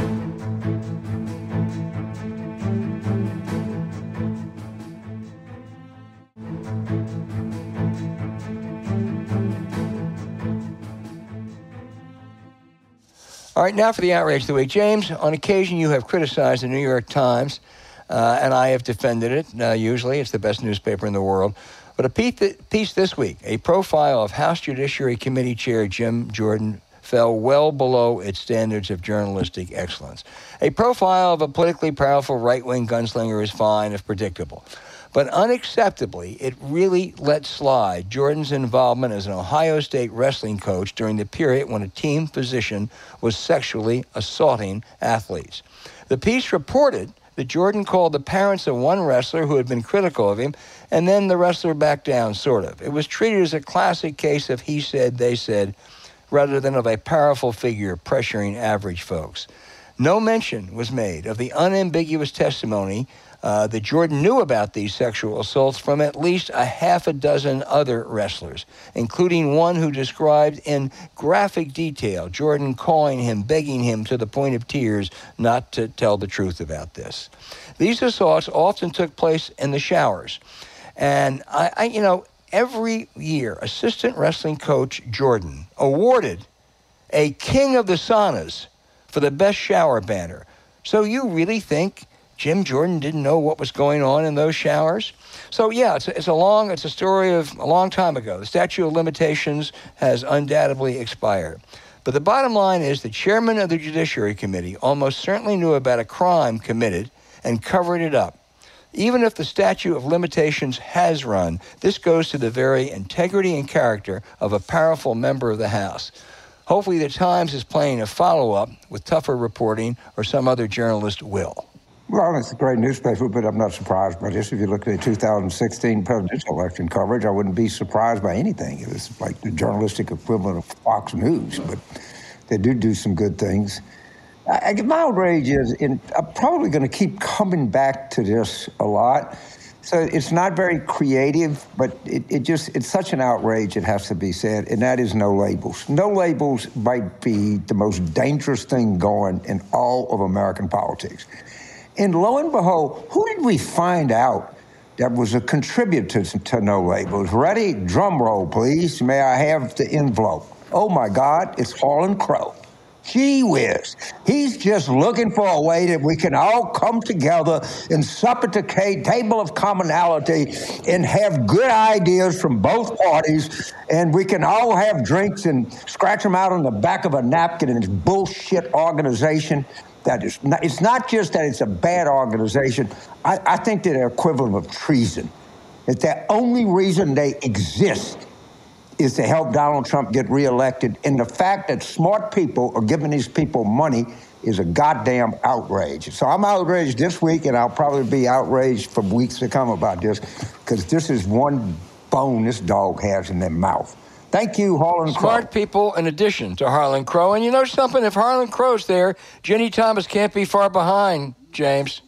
All right, now for the outrage of the week. James, on occasion you have criticized the New York Times, uh, and I have defended it. Uh, usually it's the best newspaper in the world. But a piece this week, a profile of House Judiciary Committee Chair Jim Jordan, fell well below its standards of journalistic excellence. A profile of a politically powerful right-wing gunslinger is fine if predictable. But unacceptably, it really let slide Jordan's involvement as an Ohio State wrestling coach during the period when a team physician was sexually assaulting athletes. The piece reported that Jordan called the parents of one wrestler who had been critical of him, and then the wrestler backed down, sort of. It was treated as a classic case of he said, they said, rather than of a powerful figure pressuring average folks. No mention was made of the unambiguous testimony uh, that Jordan knew about these sexual assaults from at least a half a dozen other wrestlers, including one who described in graphic detail Jordan calling him, begging him to the point of tears not to tell the truth about this. These assaults often took place in the showers. And, I, I you know, every year, assistant wrestling coach Jordan awarded a King of the Saunas for the best shower banner. So you really think Jim Jordan didn't know what was going on in those showers? So yeah, it's a, it's a long, it's a story of a long time ago. The statute of limitations has undoubtedly expired. But the bottom line is the chairman of the Judiciary Committee almost certainly knew about a crime committed and covered it up. Even if the statute of limitations has run, this goes to the very integrity and character of a powerful member of the House. Hopefully the Times is playing a follow-up with tougher reporting, or some other journalist will. Well, it's a great newspaper, but I'm not surprised by this. If you look at the two thousand sixteen presidential election coverage, I wouldn't be surprised by anything. It was like the journalistic equivalent of Fox News, but they do do some good things. I, I, my outrage is, in, I'm probably going to keep coming back to this a lot. So it's not very creative, but it, it just, it's such an outrage, it has to be said, and that is no labels. No labels might be the most dangerous thing going in all of American politics. And lo and behold, who did we find out that was a contributor to, to No Labels? Ready? Drum roll, please. May I have the envelope? Oh, my God, it's Harlan Crow. Gee whiz. He's just looking for a way that we can all come together and sup at the table of commonality and have good ideas from both parties, and we can all have drinks and scratch them out on the back of a napkin in this bullshit organization. That is not, it's not just that it's a bad organization. I, I think they're the equivalent of treason. That the only reason they exist is to help Donald Trump get reelected. And the fact that smart people are giving these people money is a goddamn outrage. So I'm outraged this week, and I'll probably be outraged for weeks to come about this, because this is one bone this dog has in their mouth. Thank you, Harlan Crow. Smart people in addition to Harlan Crow. And you know something? If Harlan Crow's there, Ginny Thomas can't be far behind, James.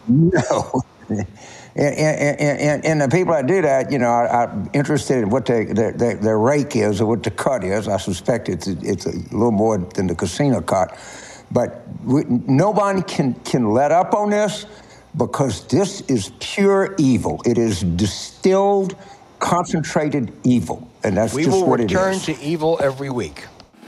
No. and, and, and, and the people that do that, you know, are, are interested in what they, their, their, their rake is or what the cut is. I suspect it's, it's a little more than the casino cut. But we, nobody can, can let up on this, because this is pure evil. It is distilled, concentrated evil. And that's we just what it is. We will return to evil every week.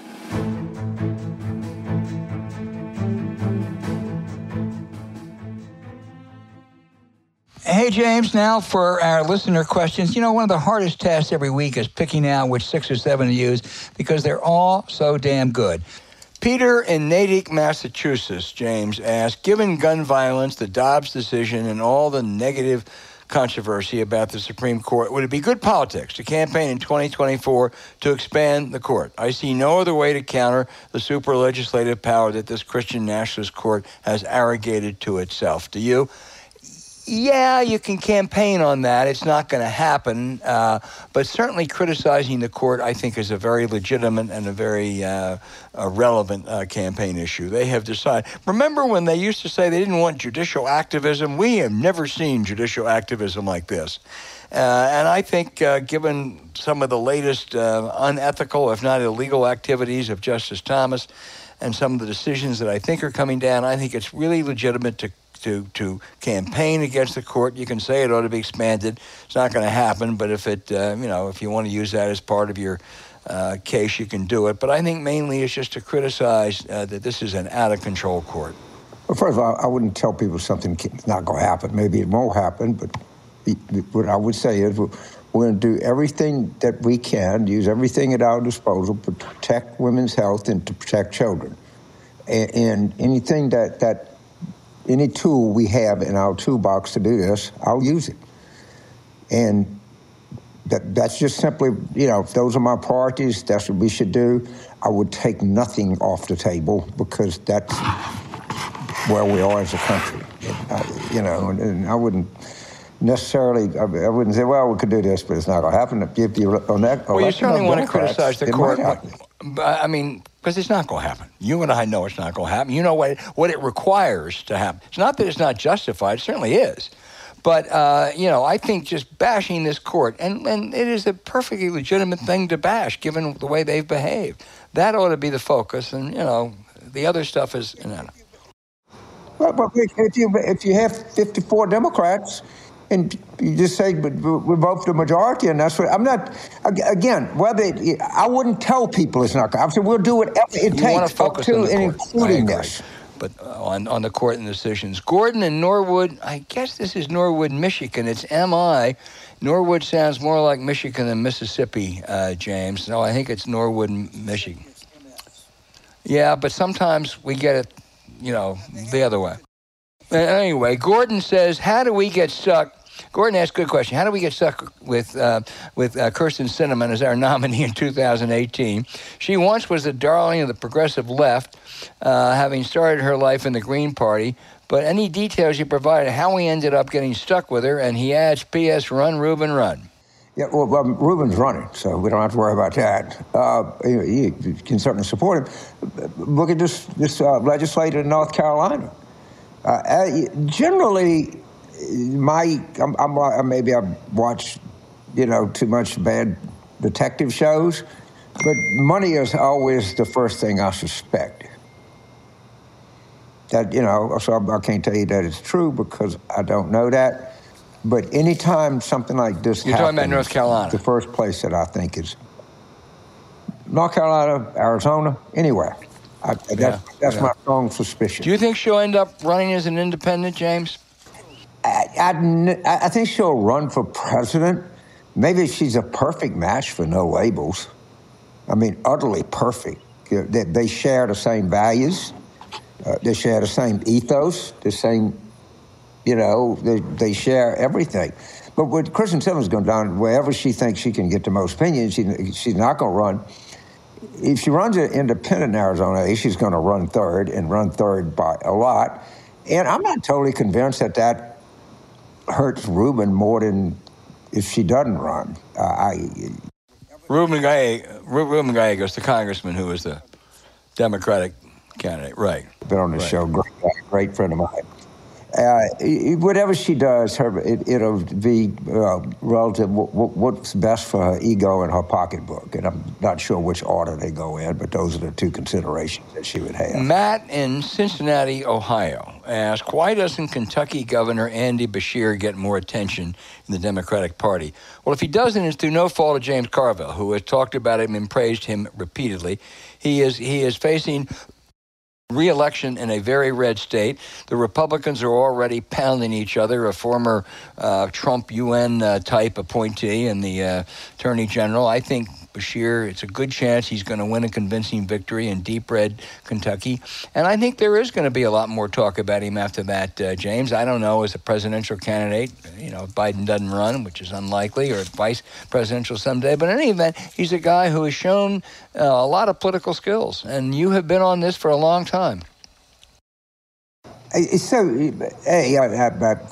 Hey, James, now for our listener questions. You know, one of the hardest tasks every week is picking out which six or seven to use, because they're all so damn good. Peter in Natick, Massachusetts, James asked, given gun violence, the Dobbs decision, and all the negative controversy about the Supreme Court, would it be good politics to campaign in twenty twenty-four to expand the court? I see no other way to counter the super legislative power that this Christian nationalist court has arrogated to itself. Do you? Yeah, you can campaign on that. It's not going to happen. Uh, but certainly criticizing the court, I think, is a very legitimate and a very uh, a relevant uh, campaign issue. They have decided. Remember when they used to say they didn't want judicial activism? We have never seen judicial activism like this. Uh, and I think uh, given some of the latest uh, unethical, if not illegal, activities of Justice Thomas and some of the decisions that I think are coming down, I think it's really legitimate to To, to campaign against the court. You can say it ought to be expanded. It's not going to happen, but if it, uh, you know, if you want to use that as part of your uh, case, you can do it. But I think mainly it's just to criticize uh, that this is an out-of-control court. Well, first of all, I wouldn't tell people something's not going to happen. Maybe it won't happen, but what I would say is we're going to do everything that we can, use everything at our disposal to protect women's health and to protect children. And, and anything that that Any tool we have in our toolbox to do this, I'll use it. And that that's just simply, you know, if those are my priorities, that's what we should do. I would take nothing off the table because that's where we are as a country. I, you know, and, and I wouldn't necessarily, I, I wouldn't say, well, we could do this, but it's not going to happen. If you on that, well, you certainly want to Democrats, criticize the court. But, I mean, because it's not going to happen. You and I know it's not going to happen. You know what what it requires to happen. It's not that it's not justified. It certainly is. But, uh, you know, I think just bashing this court, and, and it is a perfectly legitimate thing to bash, given the way they've behaved. That ought to be the focus. And, you know, the other stuff is, you know. Well, but if you, if you have fifty-four Democrats, and you just say we vote for the majority, and that's what I'm not. Again, whether it, I wouldn't tell people it's not. I said we'll do whatever it you takes, want to focus up to on the and court. including this. But uh, on on the court and decisions, Gordon and Norwood. I guess this is Norwood, Michigan. It's M I. Norwood sounds more like Michigan than Mississippi, uh, James. No, I think it's Norwood, Michigan. Yeah, but sometimes we get it, you know, the other way. Anyway, Gordon says, how do we get stuck? Gordon asked a good question. How do we get stuck with uh, with uh, Kirsten Sinema as our nominee in two thousand eighteen? She once was the darling of the progressive left, uh, having started her life in the Green Party. But any details you provided how we ended up getting stuck with her? And he adds, P S run, Reuben, run. Yeah, well, um, Reuben's running, so we don't have to worry about that. Uh, you, you can certainly support him. Look at this, this uh, legislator in North Carolina. Uh, generally, my I'm, I'm, maybe I've watched, you know, too much bad detective shows, but money is always the first thing I suspect. That, you know, so I can't tell you that it's true because I don't know that. But anytime something like this You're happens, talking about North Carolina. The first place that I think is North Carolina, Arizona, anywhere. I, that's yeah, that's yeah. my strong suspicion. Do you think she'll end up running as an independent, James? I, I, I think she'll run for president. Maybe she's a perfect match for no labels. I mean, utterly perfect. They, they share the same values. Uh, they share the same ethos, the same, you know, they, they share everything. But what Kirsten Sinema's going down, wherever she thinks she can get the most opinions, she, she's not going to run. If she runs an independent in Arizona, she's going to run third and run third by a lot. And I'm not totally convinced that that hurts Reuben more than if she doesn't run. Uh, I Reuben Gallegos, Reuben Gallegos, the congressman who was the Democratic candidate, right? Been on the right. show, great, great friend of mine. Uh, whatever she does, her, it, it'll be uh, relative. W- w- what's best for her ego and her pocketbook, and I'm not sure which order they go in, but those are the two considerations that she would have. Matt in Cincinnati, Ohio, asked, why doesn't Kentucky Governor Andy Beshear get more attention in the Democratic Party? Well, if he doesn't, it's through no fault of James Carville, who has talked about him and praised him repeatedly. He is he is facing re-election in a very red state. The Republicans are already pounding each other. A former uh, Trump U N uh, type appointee and the uh, Attorney General. I think Beshear, it's a good chance he's going to win a convincing victory in deep red Kentucky. And I think there is going to be a lot more talk about him after that, uh, James. I don't know, as a presidential candidate, you know, if Biden doesn't run, which is unlikely, or vice presidential someday. But in any event, he's a guy who has shown uh, a lot of political skills. And you have been on this for a long time. So, hey, I, I, I,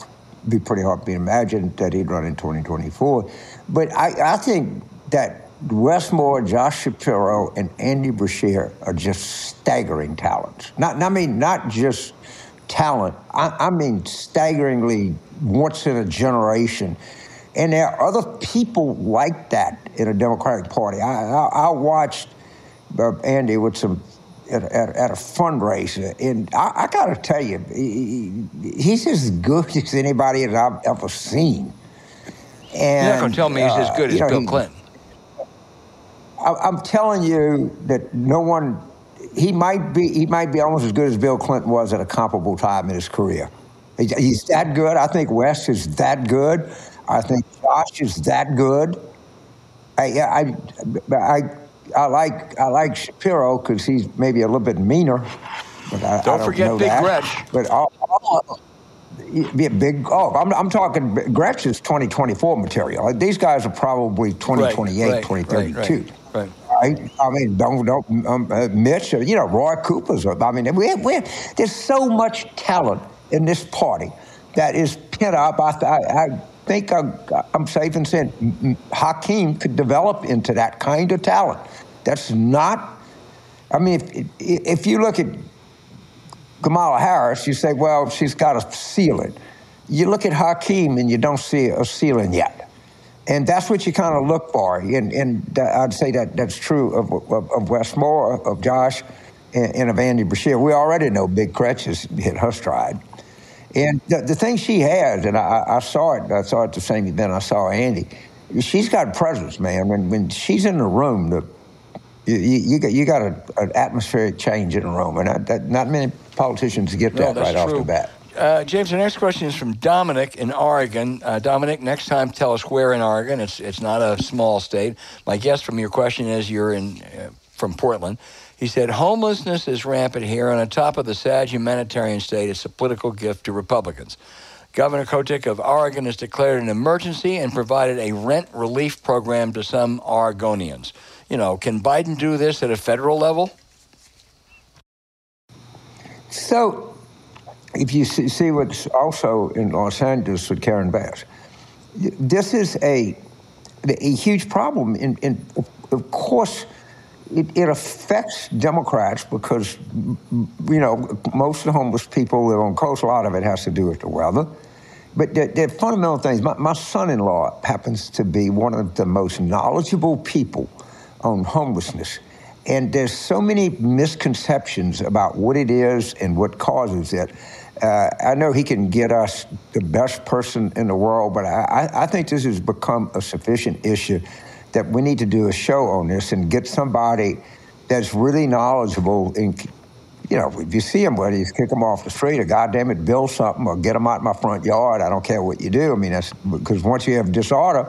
be pretty hard to imagine that he'd run in twenty twenty-four. But I, I think that Wes Moore, Josh Shapiro, and Andy Beshear are just staggering talents. Not, I mean, not just talent. I, I mean, staggeringly once in a generation. And there are other people like that in a Democratic Party. I, I, I watched uh, Andy with some at, at, at a fundraiser, and I, I got to tell you, he, he's as good as anybody that I've ever seen. And, You're not going to tell me he's uh, as good as know, Bill he, Clinton. I, I'm telling you that no one. He might be. He might be almost as good as Bill Clinton was at a comparable time in his career. He, he's that good. I think Wes is that good. I think Josh is that good. I, I, I, I like I like Shapiro because he's maybe a little bit meaner. But I, don't, I don't forget know Big that. Gretsch. But all, all, yeah, big. Oh, I'm, I'm talking. Gretsch is twenty twenty-four material. These guys are probably twenty twenty-eight, right, twenty thirty-two. Right, right, right. I mean, don't don't um, uh, Mitch. You know, Roy Cooper's. I mean, we we there's so much talent in this party that is pent up. I I. I think I, I'm safe in saying Hakeem could develop into that kind of talent. That's not, I mean, if, if you look at Kamala Harris, you say, well, she's got a ceiling. You look at Hakeem and you don't see a ceiling yet. And that's what you kind of look for. And, and I'd say that that's true of, of, of Wes Moore, of Josh, and, and of Andy Beshear. We already know Big Gretsch has hit her stride. And the, the thing she has, and I, I saw it, I saw it at the same event I saw Andy, she's got presence, man. When when she's in the room, the, you, you got you got a, an atmospheric change in the room, and I, that, not many politicians get that no, right true. off the bat. Uh, James, the next question is from Dominic in Oregon. Uh, Dominic, next time tell us where in Oregon. It's it's not a small state. My guess from your question is you're in uh, from Portland. He said, homelessness is rampant here, and on top of the sad humanitarian state, it's a political gift to Republicans. Governor Kotek of Oregon has declared an emergency and provided a rent relief program to some Oregonians. You know, can Biden do this at a federal level? So, if you see, see what's also in Los Angeles with Karen Bass, this is a, a huge problem. In, in, of course, It, it affects Democrats because, you know, most of the homeless people live on coast. A lot of it has to do with the weather. But they're, they're fundamental things. My, my son-in-law happens to be one of the most knowledgeable people on homelessness. And there's so many misconceptions about what it is and what causes it. Uh, I know he can get us the best person in the world, but I, I think this has become a sufficient issue that we need to do a show on this and get somebody that's really knowledgeable. In, you know, if you see him, whether you kick him off the street or goddamn it, build something or get him out in my front yard. I don't care what you do. I mean, that's because once you have disorder,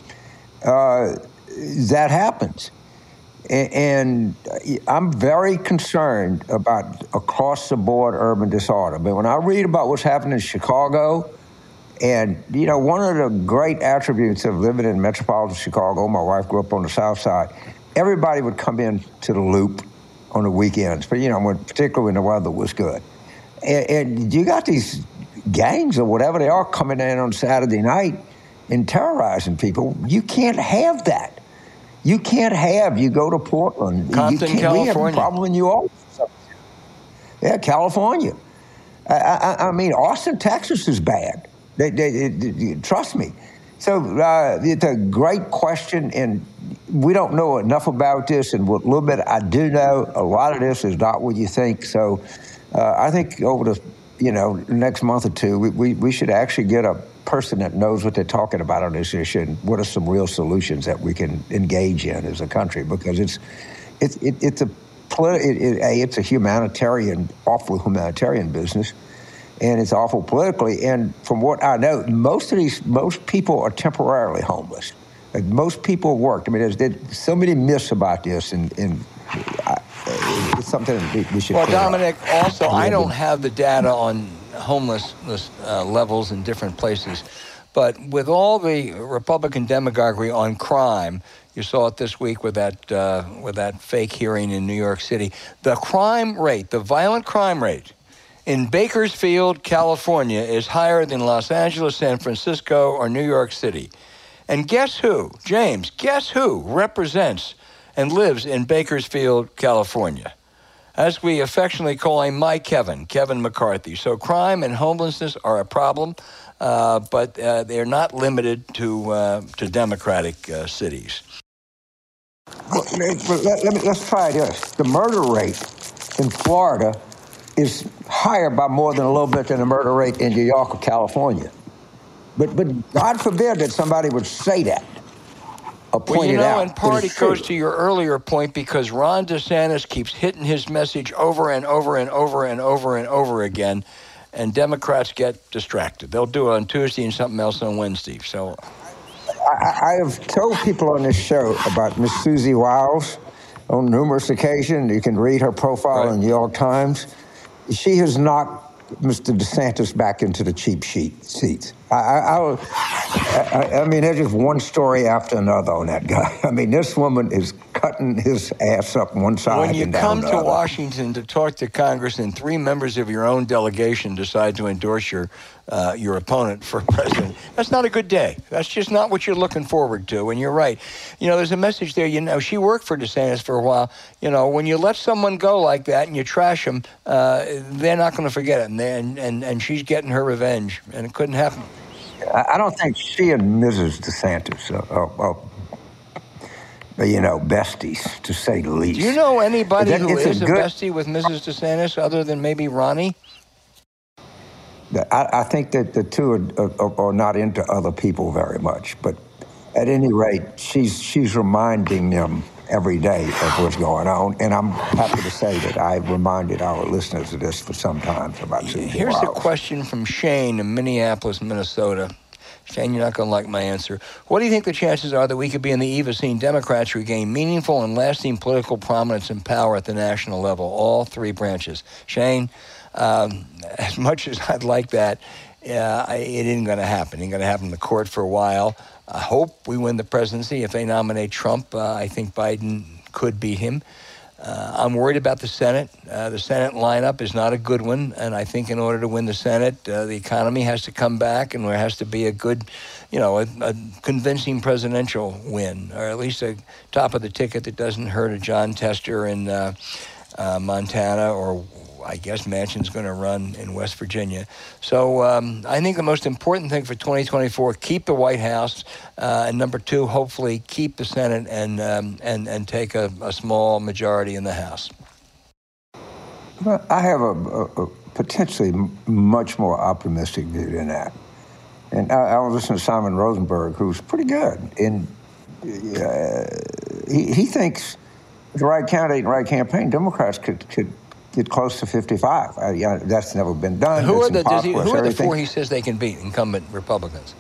uh, that happens. And, and I'm very concerned about across the board urban disorder. But when I read about what's happening in Chicago, and, you know, one of the great attributes of living in metropolitan Chicago, my wife grew up on the South Side, everybody would come in to the Loop on the weekends, but, you know, when, particularly when the weather was good. And, and you got these gangs or whatever they are coming in on Saturday night and terrorizing people. You can't have that. You can't have, you go to Portland. Compton, you can't, California. We have a problem in New Orleans. Yeah, California. I, I, I mean, Austin, Texas is bad. They, they, they, trust me. So uh, it's a great question, and we don't know enough about this. And what little bit I do know, a lot of this is not what you think. So uh, I think over the you know next month or two, we, we, we should actually get a person that knows what they're talking about on this issue and what are some real solutions that we can engage in as a country, because it's it's it, it's a it, it, it's a humanitarian, awful humanitarian business. And it's awful politically. And from what I know, most of these, most people are temporarily homeless. Like most people work. I mean, there's, there's so many myths about this, and, and I, it's something that we should. Well, Dominic, up. also, I don't have the data on homelessness uh, levels in different places, but with all the Republican demagoguery on crime, you saw it this week with that uh, with that fake hearing in New York City. The crime rate, the violent crime rate in Bakersfield, California, is higher than Los Angeles, San Francisco, or New York City. And guess who, James, guess who represents and lives in Bakersfield, California? As we affectionately call him, my Kevin, Kevin McCarthy. So crime and homelessness are a problem, uh, but uh, they're not limited to uh, to Democratic uh, cities. Well, let, let, let me, let's try this. The murder rate in Florida is higher by more than a little bit than the murder rate in New York or California. But but God forbid that somebody would say that. Well, you know, out, in part it goes to your earlier point because Ron DeSantis keeps hitting his message over and over and over and over and over again, and Democrats get distracted. They'll do it on Tuesday and something else on Wednesday. So, I, I have told people on this show about Miss Susie Wiles on numerous occasions. You can read her profile right. in the New York Times. She has knocked Mister DeSantis back into the cheap sheet seats. I, I, I, I mean, there's just one story after another on that guy. I mean, this woman is cutting his ass up one side when you and down come the to other. Washington to talk to Congress and three members of your own delegation decide to endorse your uh, your opponent for president, that's not a good day. That's just not what you're looking forward to. And you're right. You know, there's a message there. You know, she worked for DeSantis for a while. You know, when you let someone go like that and you trash them, uh, they're not going to forget it. And, and and and she's getting her revenge, and it couldn't happen. I don't think she and Missus DeSantis are, are, are, you know, besties, to say the least. Do you know anybody that, who is a, a good, bestie with Missus DeSantis other than maybe Ronnie? I, I think that the two are, are, are not into other people very much. But at any rate, she's she's reminding them every day of what's going on. And I'm happy to say that I've reminded our listeners of this for some time. For about two Here's hours. a question from Shane in Minneapolis, Minnesota. Shane, you're not going to like my answer. What do you think the chances are that we could be on the eve of seeing Democrats regain meaningful and lasting political prominence and power at the national level, all three branches? Shane, um, as much as I'd like that, uh, it isn't going to happen. It ain't going to happen in the court for a while. I hope we win the presidency. If they nominate Trump, uh, I think Biden could beat him. Uh, I'm worried about the Senate. Uh, the Senate lineup is not a good one, and I think in order to win the Senate, uh, the economy has to come back, and there has to be a good, you know, a, a convincing presidential win, or at least a top of the ticket that doesn't hurt a John Tester in uh, uh, Montana, or I guess Manchin's going to run in West Virginia. So um, I think the most important thing for twenty twenty-four, keep the White House, uh, and number two, hopefully keep the Senate and um, and and take a, a small majority in the House. Well, I have a, a, a potentially much more optimistic view than that. And I, I was listening to Simon Rosenberg, who's pretty good. And uh, he, he thinks with the right candidate and the right campaign, Democrats could could get close to fifty-five. Uh, yeah, that's never been done. Who it's are the does he, who are the everything. four he says they can beat incumbent Republicans?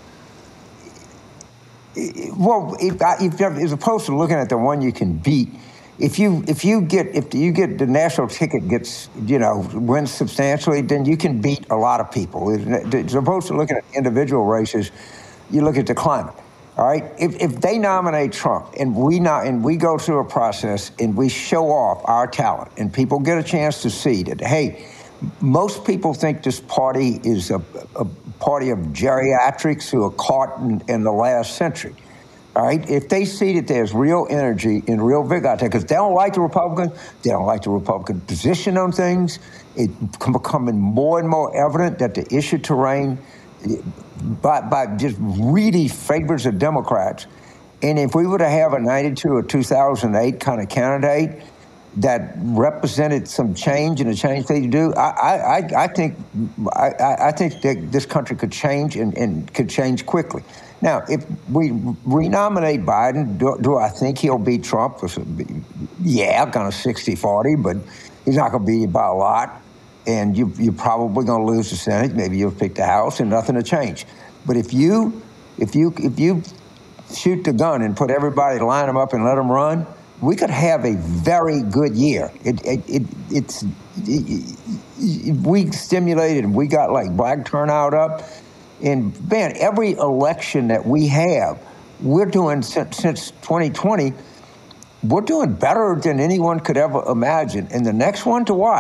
Well, if, if, as opposed to looking at the one you can beat, if you if you get if you get the national ticket gets you know wins substantially, then you can beat a lot of people. As opposed to looking at individual races, you look at the climate. All right. If if they nominate Trump and we not and we go through a process and we show off our talent and people get a chance to see that, hey, most people think this party is a, a party of geriatrics who are caught in, in the last century. All right. If they see that there's real energy and real vigor out there, because they don't like the Republicans, they don't like the Republican position on things. It's becoming more and more evident that the issue terrain By, by just really favors the Democrats. And if we were to have a ninety-two or two thousand eight kind of candidate that represented some change and the change they do, I, I, I think I, I think that this country could change and, and could change quickly. Now, if we renominate Biden, do, do I think he'll beat Trump? Yeah, kind of sixty forty, but he's not going to beat him by a lot. And you, you're probably going to lose the Senate. Maybe you'll pick the House, and nothing will change. But if you, if you, if you shoot the gun and put everybody, line them up and let them run, we could have a very good year. It, it, it it's it, it, we stimulated and we got like black turnout up, and man, every election that we have, we're doing since, since twenty twenty. We're doing better than anyone could ever imagine. And the next one to watch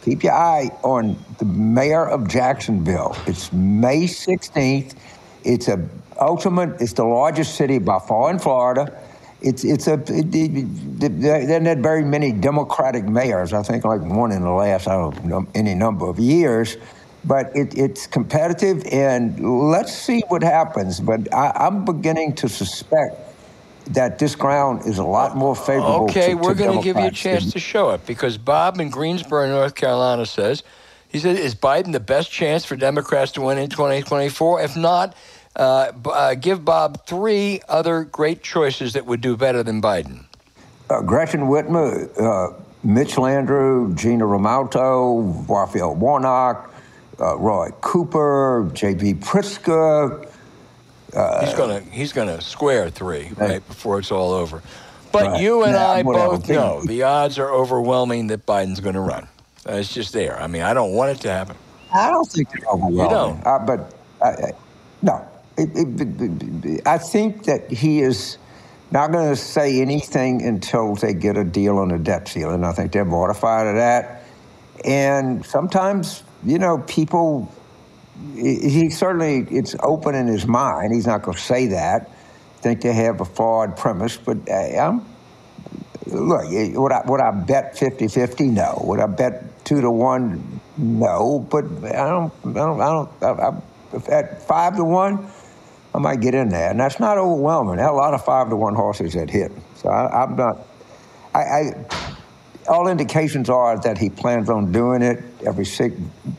keep your eye on the mayor of Jacksonville. It's May sixteenth. It's a ultimate, it's the largest city by far in Florida. It's it's a it, it, there are not very many Democratic mayors. I think like one in the last I don't know any number of years, but it, it's competitive, and let's see what happens. But I, I'm beginning to suspect that this ground is a lot more favorable. Okay, to, we're to going to give you a chance than, to show it, because Bob in Greensboro, North Carolina says, he said, is Biden the best chance for Democrats to win in twenty twenty-four? If not, uh, uh, give Bob three other great choices that would do better than Biden. Uh, Gretchen Whitmer, uh, Mitch Landrieu, Gina Raimondo, Raphael Warnock, uh, Roy Cooper, J B Pritzker. Uh, he's gonna he's gonna square three right uh, before it's all over. But right. you and yeah, I whatever. both know the odds are overwhelming that Biden's going to run. Uh, it's just there. I mean, I don't want it to happen. I don't think they're overwhelming. You don't? Uh, but uh, no, it, it, it, it, I think that he is not going to say anything until they get a deal on the debt ceiling. I think they're mortified of that. And sometimes, you know, people. He certainly, it's open in his mind. He's not going to say that. I think they have a flawed premise. But uh, I'm, look, would I, would I bet fifty-fifty? No. Would I bet two to one? No. But I don't, I don't, I don't, I, I, at five to one, I might get in there. And that's not overwhelming. There are a lot of five to one horses that hit. So I, I'm not, I, I, all indications are that he plans on doing it. Every six,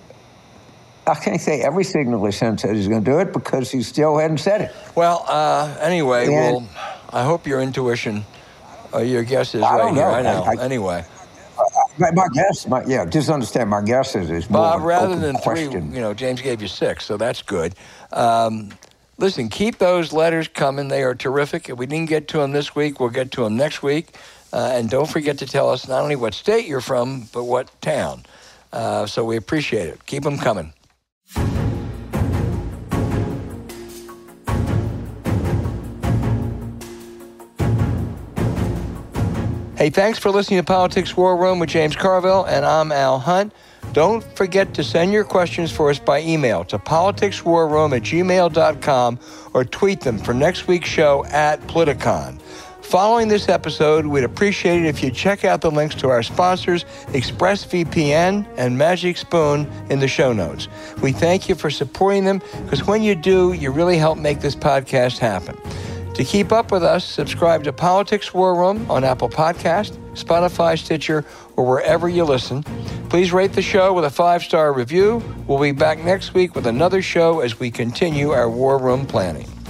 I can't say every signal he sent says he's going to do it, because he still hadn't said it. Well, uh, anyway, and, well, I hope your intuition, uh, your guess is I right don't know. here. I know. I, I, anyway. My, my guess, my, yeah, just understand my guess is, is more Bob, of an rather open than question. three, you know, James gave you six, so that's good. Um, listen, keep those letters coming. They are terrific. If we didn't get to them this week, we'll get to them next week. Uh, and don't forget to tell us not only what state you're from, but what town. Uh, so we appreciate it. Keep them coming. Hey, thanks for listening to Politics War Room with James Carville, and I'm Al Hunt. Don't forget to send your questions for us by email to politicswarroom at gmail dot com or tweet them for next week's show at Politicon. Following this episode, we'd appreciate it if you check out the links to our sponsors, ExpressVPN and Magic Spoon, in the show notes. We thank you for supporting them, because when you do, you really help make this podcast happen. To keep up with us, subscribe to Politics War Room on Apple Podcast, Spotify, Stitcher, or wherever you listen. Please rate the show with a five-star review. We'll be back next week with another show as we continue our War Room planning.